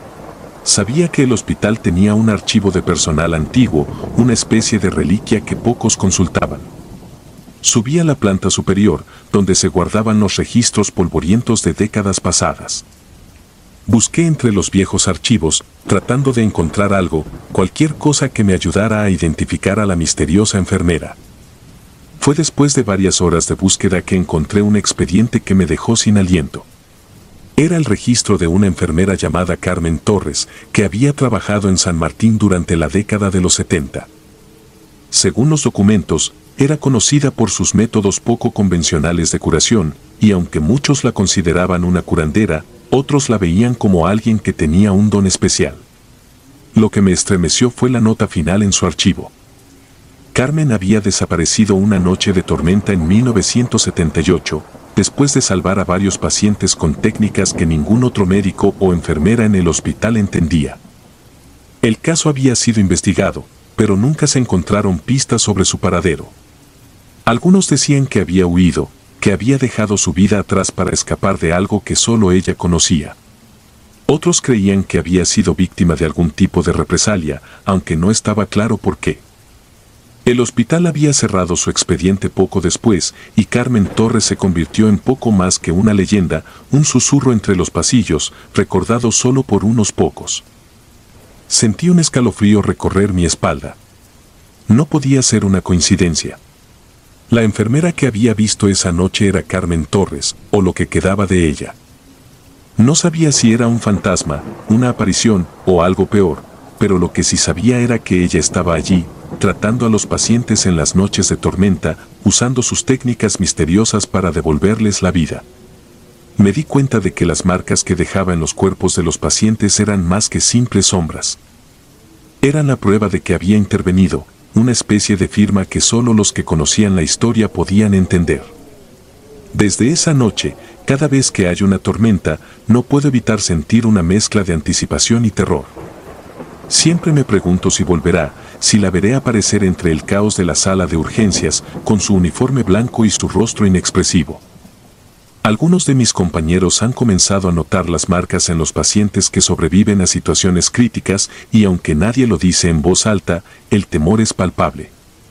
Sabía que el hospital tenía un archivo de personal antiguo, una especie de reliquia que pocos consultaban. Subí a la planta superior, donde se guardaban los registros polvorientos de décadas pasadas. Busqué entre los viejos archivos, tratando de encontrar algo, cualquier cosa que me ayudara a identificar a la misteriosa enfermera. Fue después de varias horas de búsqueda que encontré un expediente que me dejó sin aliento. Era el registro de una enfermera llamada Carmen Torres, que había trabajado en San Martín durante la década de los 70. Según los documentos, era conocida por sus métodos poco convencionales de curación, y aunque muchos la consideraban una curandera, otros la veían como alguien que tenía un don especial. Lo que me estremeció fue la nota final en su archivo. Carmen había desaparecido una noche de tormenta en 1978, después de salvar a varios pacientes con técnicas que ningún otro médico o enfermera en el hospital entendía. El caso había sido investigado, pero nunca se encontraron pistas sobre su paradero. Algunos decían que había huido, que había dejado su vida atrás para escapar de algo que solo ella conocía. Otros creían que había sido víctima de algún tipo de represalia, aunque no estaba claro por qué. El hospital había cerrado su expediente poco después, y Carmen Torres se convirtió en poco más que una leyenda, un susurro entre los pasillos, recordado solo por unos pocos. Sentí un escalofrío recorrer mi espalda. No podía ser una coincidencia. La enfermera que había visto esa noche era Carmen Torres, o lo que quedaba de ella. No sabía si era un fantasma, una aparición, o algo peor, pero lo que sí sabía era que ella estaba allí, tratando a los pacientes en las noches de tormenta, usando sus técnicas misteriosas para devolverles la vida. Me di cuenta de que las marcas que dejaba en los cuerpos de los pacientes eran más que simples sombras. Eran la prueba de que había intervenido, una especie de firma que solo los que conocían la historia podían entender. Desde esa noche, cada vez que hay una tormenta, no puedo evitar sentir una mezcla de anticipación y terror. Siempre me pregunto si volverá, si la veré aparecer entre el caos de la sala de urgencias, con su uniforme blanco y su rostro inexpresivo. Algunos de mis compañeros han comenzado a notar las marcas en los pacientes que sobreviven a situaciones críticas y aunque nadie lo dice en voz alta, el temor es palpable.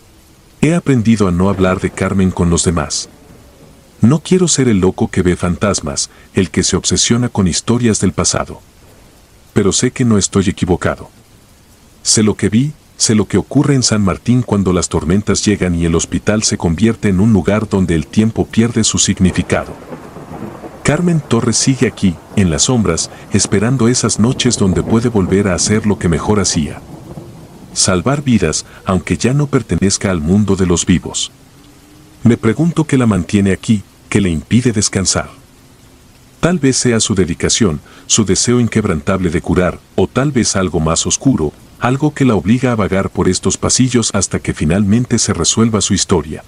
He aprendido a no hablar de Carmen con los demás. No quiero ser el loco que ve fantasmas, el que se obsesiona con historias del pasado. Pero sé que no estoy equivocado. Sé lo que vi, sé lo que ocurre en San Martín cuando las tormentas llegan y el hospital se convierte en un lugar donde el tiempo pierde su significado. Carmen Torres sigue aquí, en las sombras, esperando esas noches donde puede volver a hacer lo que mejor hacía. Salvar vidas, aunque ya no pertenezca al mundo de los vivos. Me pregunto qué la mantiene aquí, qué le impide descansar. Tal vez sea su dedicación, su deseo inquebrantable de curar, o tal vez algo más oscuro, algo que la obliga a vagar por estos pasillos hasta que finalmente se resuelva su historia.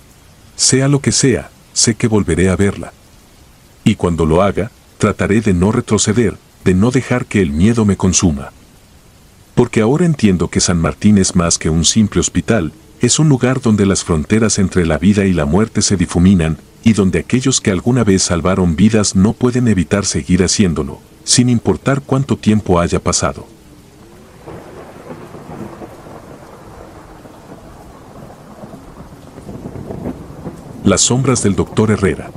Sea lo que sea, sé que volveré a verla. Y cuando lo haga, trataré de no retroceder, de no dejar que el miedo me consuma. Porque ahora entiendo que San Martín es más que un simple hospital, es un lugar donde las fronteras entre la vida y la muerte se difuminan, y donde aquellos que alguna vez salvaron vidas no pueden evitar seguir haciéndolo, sin importar cuánto tiempo haya pasado. Las sombras del Dr. Herrera.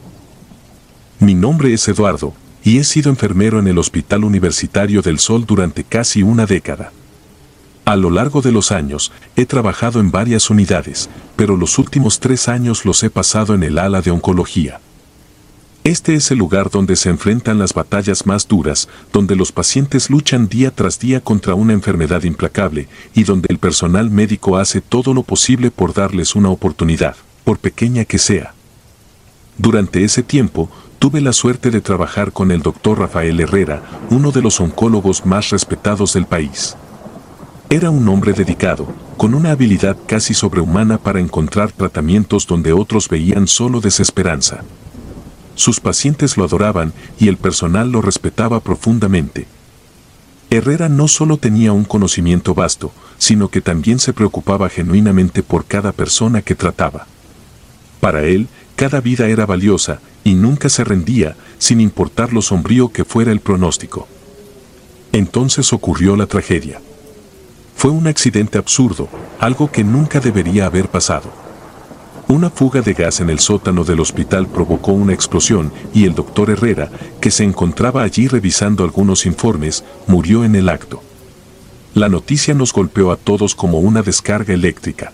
Mi nombre es Eduardo, y he sido enfermero en el Hospital Universitario del Sol durante casi una década. A lo largo de los años, he trabajado en varias unidades, pero los últimos 3 años los he pasado en el ala de oncología. Este es el lugar donde se enfrentan las batallas más duras, donde los pacientes luchan día tras día contra una enfermedad implacable y donde el personal médico hace todo lo posible por darles una oportunidad, por pequeña que sea. Durante ese tiempo, tuve la suerte de trabajar con el Dr. Rafael Herrera, uno de los oncólogos más respetados del país. Era un hombre dedicado, con una habilidad casi sobrehumana para encontrar tratamientos donde otros veían solo desesperanza. Sus pacientes lo adoraban y el personal lo respetaba profundamente. Herrera no solo tenía un conocimiento vasto, sino que también se preocupaba genuinamente por cada persona que trataba. Para él, cada vida era valiosa y nunca se rendía, sin importar lo sombrío que fuera el pronóstico. Entonces ocurrió la tragedia. Fue un accidente absurdo, algo que nunca debería haber pasado. Una fuga de gas en el sótano del hospital provocó una explosión y el Dr. Herrera, que se encontraba allí revisando algunos informes, murió en el acto. La noticia nos golpeó a todos como una descarga eléctrica.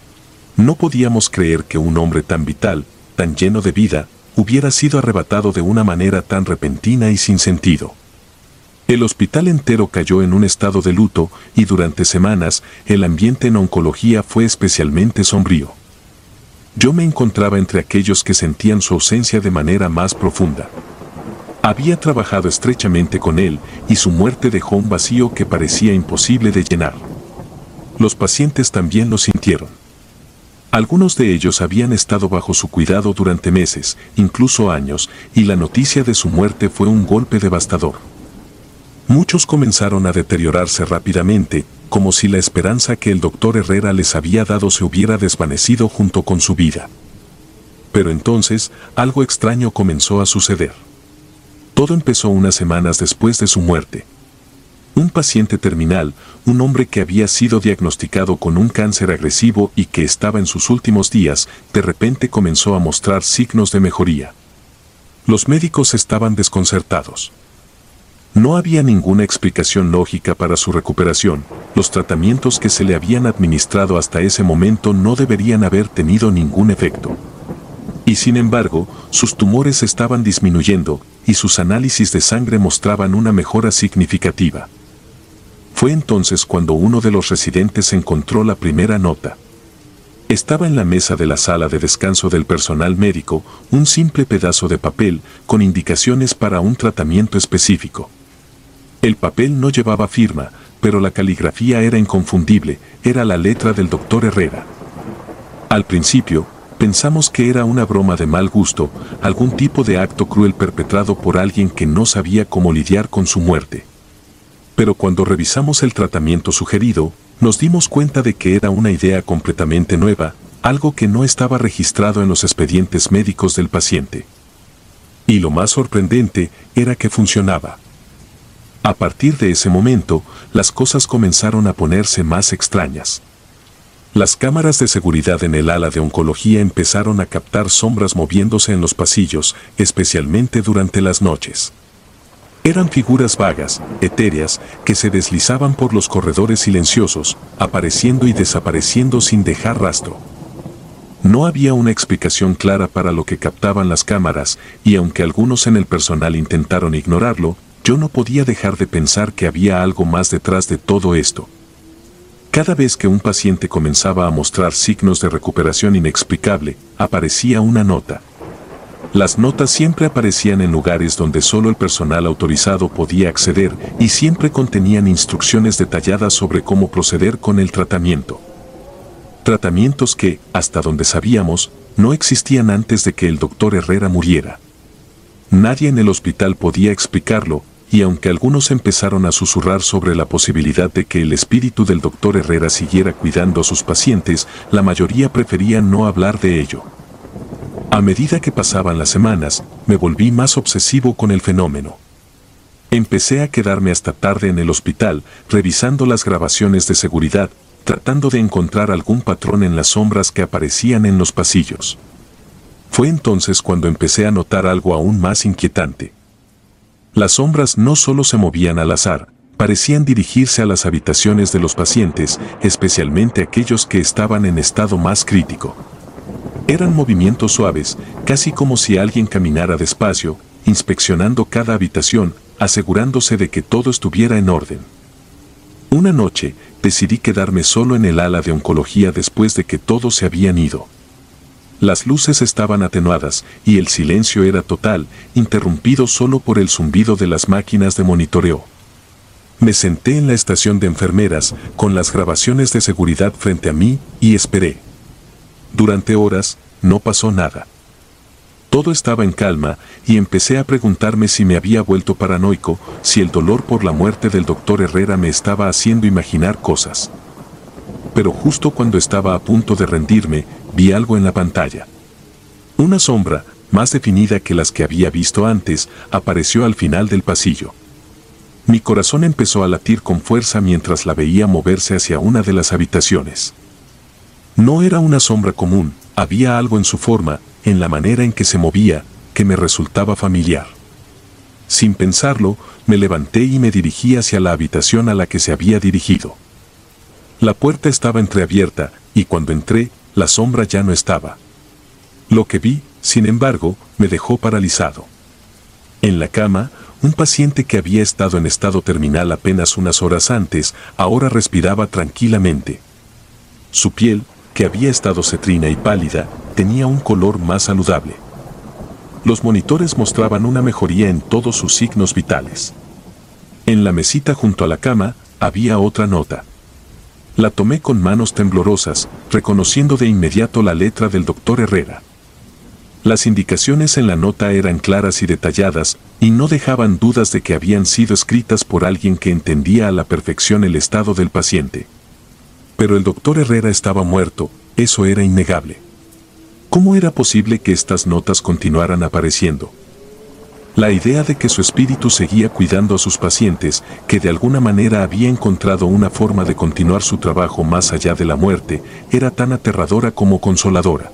No podíamos creer que un hombre tan vital, tan lleno de vida, hubiera sido arrebatado de una manera tan repentina y sin sentido. El hospital entero cayó en un estado de luto y durante semanas el ambiente en oncología fue especialmente sombrío. Yo me encontraba entre aquellos que sentían su ausencia de manera más profunda. Había trabajado estrechamente con él y su muerte dejó un vacío que parecía imposible de llenar. Los pacientes también lo sintieron. Algunos de ellos habían estado bajo su cuidado durante meses, incluso años, y la noticia de su muerte fue un golpe devastador. Muchos comenzaron a deteriorarse rápidamente, como si la esperanza que el Dr. Herrera les había dado se hubiera desvanecido junto con su vida. Pero entonces, algo extraño comenzó a suceder. Todo empezó unas semanas después de su muerte. Un paciente terminal, un hombre que había sido diagnosticado con un cáncer agresivo y que estaba en sus últimos días, de repente comenzó a mostrar signos de mejoría. Los médicos estaban desconcertados. No había ninguna explicación lógica para su recuperación. Los tratamientos que se le habían administrado hasta ese momento no deberían haber tenido ningún efecto. Y sin embargo, sus tumores estaban disminuyendo y sus análisis de sangre mostraban una mejora significativa. Fue entonces cuando uno de los residentes encontró la primera nota. Estaba en la mesa de la sala de descanso del personal médico un simple pedazo de papel con indicaciones para un tratamiento específico. El papel no llevaba firma, pero la caligrafía era inconfundible, era la letra del Dr. Herrera. Al principio, pensamos que era una broma de mal gusto, algún tipo de acto cruel perpetrado por alguien que no sabía cómo lidiar con su muerte. Pero cuando revisamos el tratamiento sugerido, nos dimos cuenta de que era una idea completamente nueva, algo que no estaba registrado en los expedientes médicos del paciente. Y lo más sorprendente era que funcionaba. A partir de ese momento, las cosas comenzaron a ponerse más extrañas. Las cámaras de seguridad en el ala de oncología empezaron a captar sombras moviéndose en los pasillos, especialmente durante las noches. Eran figuras vagas, etéreas, que se deslizaban por los corredores silenciosos, apareciendo y desapareciendo sin dejar rastro. No había una explicación clara para lo que captaban las cámaras, y aunque algunos en el personal intentaron ignorarlo, yo no podía dejar de pensar que había algo más detrás de todo esto. Cada vez que un paciente comenzaba a mostrar signos de recuperación inexplicable, aparecía una nota. Las notas siempre aparecían en lugares donde solo el personal autorizado podía acceder y siempre contenían instrucciones detalladas sobre cómo proceder con el tratamiento. Tratamientos que, hasta donde sabíamos, no existían antes de que el Dr. Herrera muriera. Nadie en el hospital podía explicarlo, y aunque algunos empezaron a susurrar sobre la posibilidad de que el espíritu del Dr. Herrera siguiera cuidando a sus pacientes, la mayoría prefería no hablar de ello. A medida que pasaban las semanas, me volví más obsesivo con el fenómeno. Empecé a quedarme hasta tarde en el hospital, revisando las grabaciones de seguridad, tratando de encontrar algún patrón en las sombras que aparecían en los pasillos. Fue entonces cuando empecé a notar algo aún más inquietante. Las sombras no solo se movían al azar, parecían dirigirse a las habitaciones de los pacientes, especialmente aquellos que estaban en estado más crítico. Eran movimientos suaves, casi como si alguien caminara despacio, inspeccionando cada habitación, asegurándose de que todo estuviera en orden. Una noche, decidí quedarme solo en el ala de oncología después de que todos se habían ido. Las luces estaban atenuadas y el silencio era total, interrumpido solo por el zumbido de las máquinas de monitoreo. Me senté en la estación de enfermeras, con las grabaciones de seguridad frente a mí, y esperé. Durante horas, no pasó nada. Todo estaba en calma, y empecé a preguntarme si me había vuelto paranoico, si el dolor por la muerte del doctor Herrera me estaba haciendo imaginar cosas. Pero justo cuando estaba a punto de rendirme, vi algo en la pantalla. Una sombra, más definida que las que había visto antes, apareció al final del pasillo. Mi corazón empezó a latir con fuerza mientras la veía moverse hacia una de las habitaciones. No era una sombra común, había algo en su forma, en la manera en que se movía, que me resultaba familiar. Sin pensarlo, me levanté y me dirigí hacia la habitación a la que se había dirigido. La puerta estaba entreabierta, y cuando entré, la sombra ya no estaba. Lo que vi, sin embargo, me dejó paralizado. En la cama, un paciente que había estado en estado terminal apenas unas horas antes, ahora respiraba tranquilamente. Su piel, que había estado cetrina y pálida, tenía un color más saludable. Los monitores mostraban una mejoría en todos sus signos vitales. En la mesita junto a la cama, había otra nota. La tomé con manos temblorosas, reconociendo de inmediato la letra del doctor Herrera. Las indicaciones en la nota eran claras y detalladas, y no dejaban dudas de que habían sido escritas por alguien que entendía a la perfección el estado del paciente. Pero el doctor Herrera estaba muerto, eso era innegable. ¿Cómo era posible que estas notas continuaran apareciendo? La idea de que su espíritu seguía cuidando a sus pacientes, que de alguna manera había encontrado una forma de continuar su trabajo más allá de la muerte, era tan aterradora como consoladora.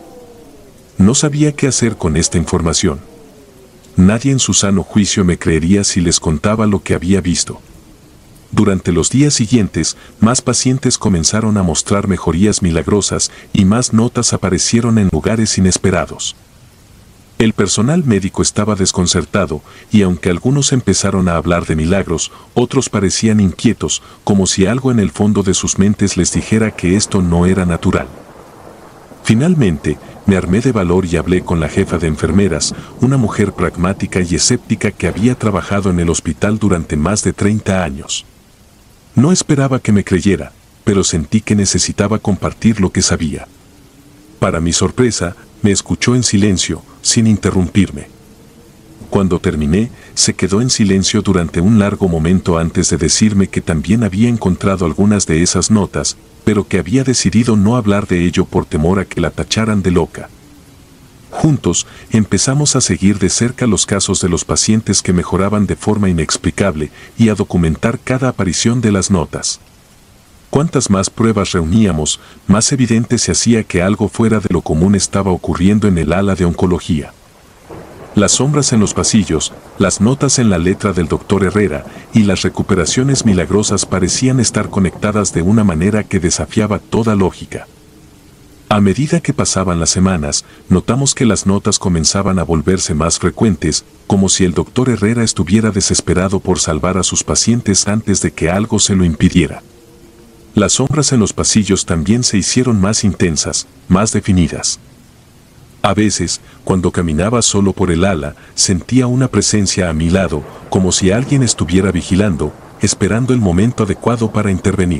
No sabía qué hacer con esta información. Nadie en su sano juicio me creería si les contaba lo que había visto. Durante los días siguientes, más pacientes comenzaron a mostrar mejorías milagrosas y más notas aparecieron en lugares inesperados. El personal médico estaba desconcertado y aunque algunos empezaron a hablar de milagros, otros parecían inquietos, como si algo en el fondo de sus mentes les dijera que esto no era natural. Finalmente, me armé de valor y hablé con la jefa de enfermeras, una mujer pragmática y escéptica que había trabajado en el hospital durante más de 30 años. No esperaba que me creyera, pero sentí que necesitaba compartir lo que sabía. Para mi sorpresa, me escuchó en silencio, sin interrumpirme. Cuando terminé, se quedó en silencio durante un largo momento antes de decirme que también había encontrado algunas de esas notas, pero que había decidido no hablar de ello por temor a que la tacharan de loca. Juntos, empezamos a seguir de cerca los casos de los pacientes que mejoraban de forma inexplicable y a documentar cada aparición de las notas. Cuantas más pruebas reuníamos, más evidente se hacía que algo fuera de lo común estaba ocurriendo en el ala de oncología. Las sombras en los pasillos, las notas en la letra del doctor Herrera y las recuperaciones milagrosas parecían estar conectadas de una manera que desafiaba toda lógica. A medida que pasaban las semanas, notamos que las notas comenzaban a volverse más frecuentes, como si el doctor Herrera estuviera desesperado por salvar a sus pacientes antes de que algo se lo impidiera. Las sombras en los pasillos también se hicieron más intensas, más definidas. A veces, cuando caminaba solo por el ala, sentía una presencia a mi lado, como si alguien estuviera vigilando, esperando el momento adecuado para intervenir.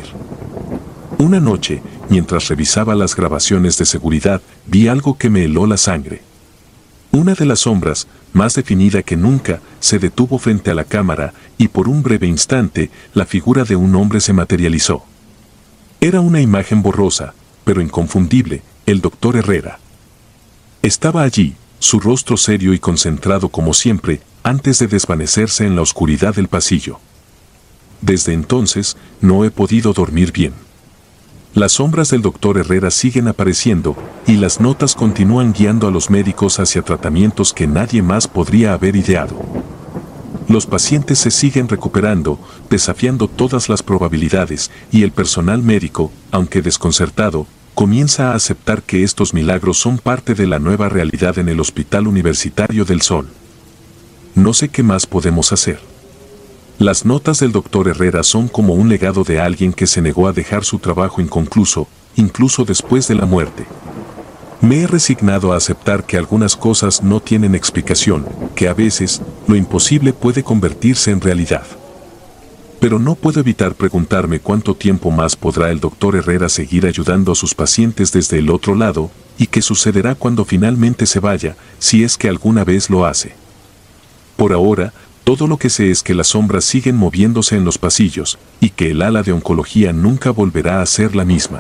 Una noche, mientras revisaba las grabaciones de seguridad, vi algo que me heló la sangre. Una de las sombras, más definida que nunca, se detuvo frente a la cámara y por un breve instante, la figura de un hombre se materializó. Era una imagen borrosa, pero inconfundible, el doctor Herrera. Estaba allí, su rostro serio y concentrado como siempre, antes de desvanecerse en la oscuridad del pasillo. Desde entonces, no he podido dormir bien. Las sombras del doctor Herrera siguen apareciendo, y las notas continúan guiando a los médicos hacia tratamientos que nadie más podría haber ideado. Los pacientes se siguen recuperando, desafiando todas las probabilidades, y el personal médico, aunque desconcertado, comienza a aceptar que estos milagros son parte de la nueva realidad en el Hospital Universitario del Sol. No sé qué más podemos hacer. Las notas del doctor Herrera son como un legado de alguien que se negó a dejar su trabajo inconcluso, incluso después de la muerte. Me he resignado a aceptar que algunas cosas no tienen explicación, que a veces, lo imposible puede convertirse en realidad. Pero no puedo evitar preguntarme cuánto tiempo más podrá el doctor Herrera seguir ayudando a sus pacientes desde el otro lado, y qué sucederá cuando finalmente se vaya, si es que alguna vez lo hace. Por ahora, todo lo que sé es que las sombras siguen moviéndose en los pasillos, y que el ala de oncología nunca volverá a ser la misma.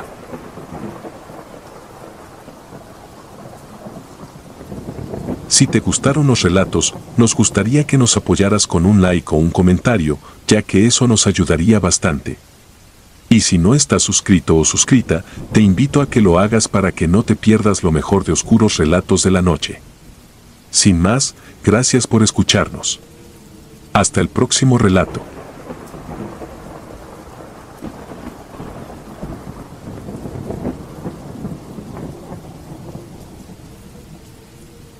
Si te gustaron los relatos, nos gustaría que nos apoyaras con un like o un comentario, ya que eso nos ayudaría bastante. Y si no estás suscrito o suscrita, te invito a que lo hagas para que no te pierdas lo mejor de Oscuros Relatos de la Noche. Sin más, gracias por escucharnos. Hasta el próximo relato.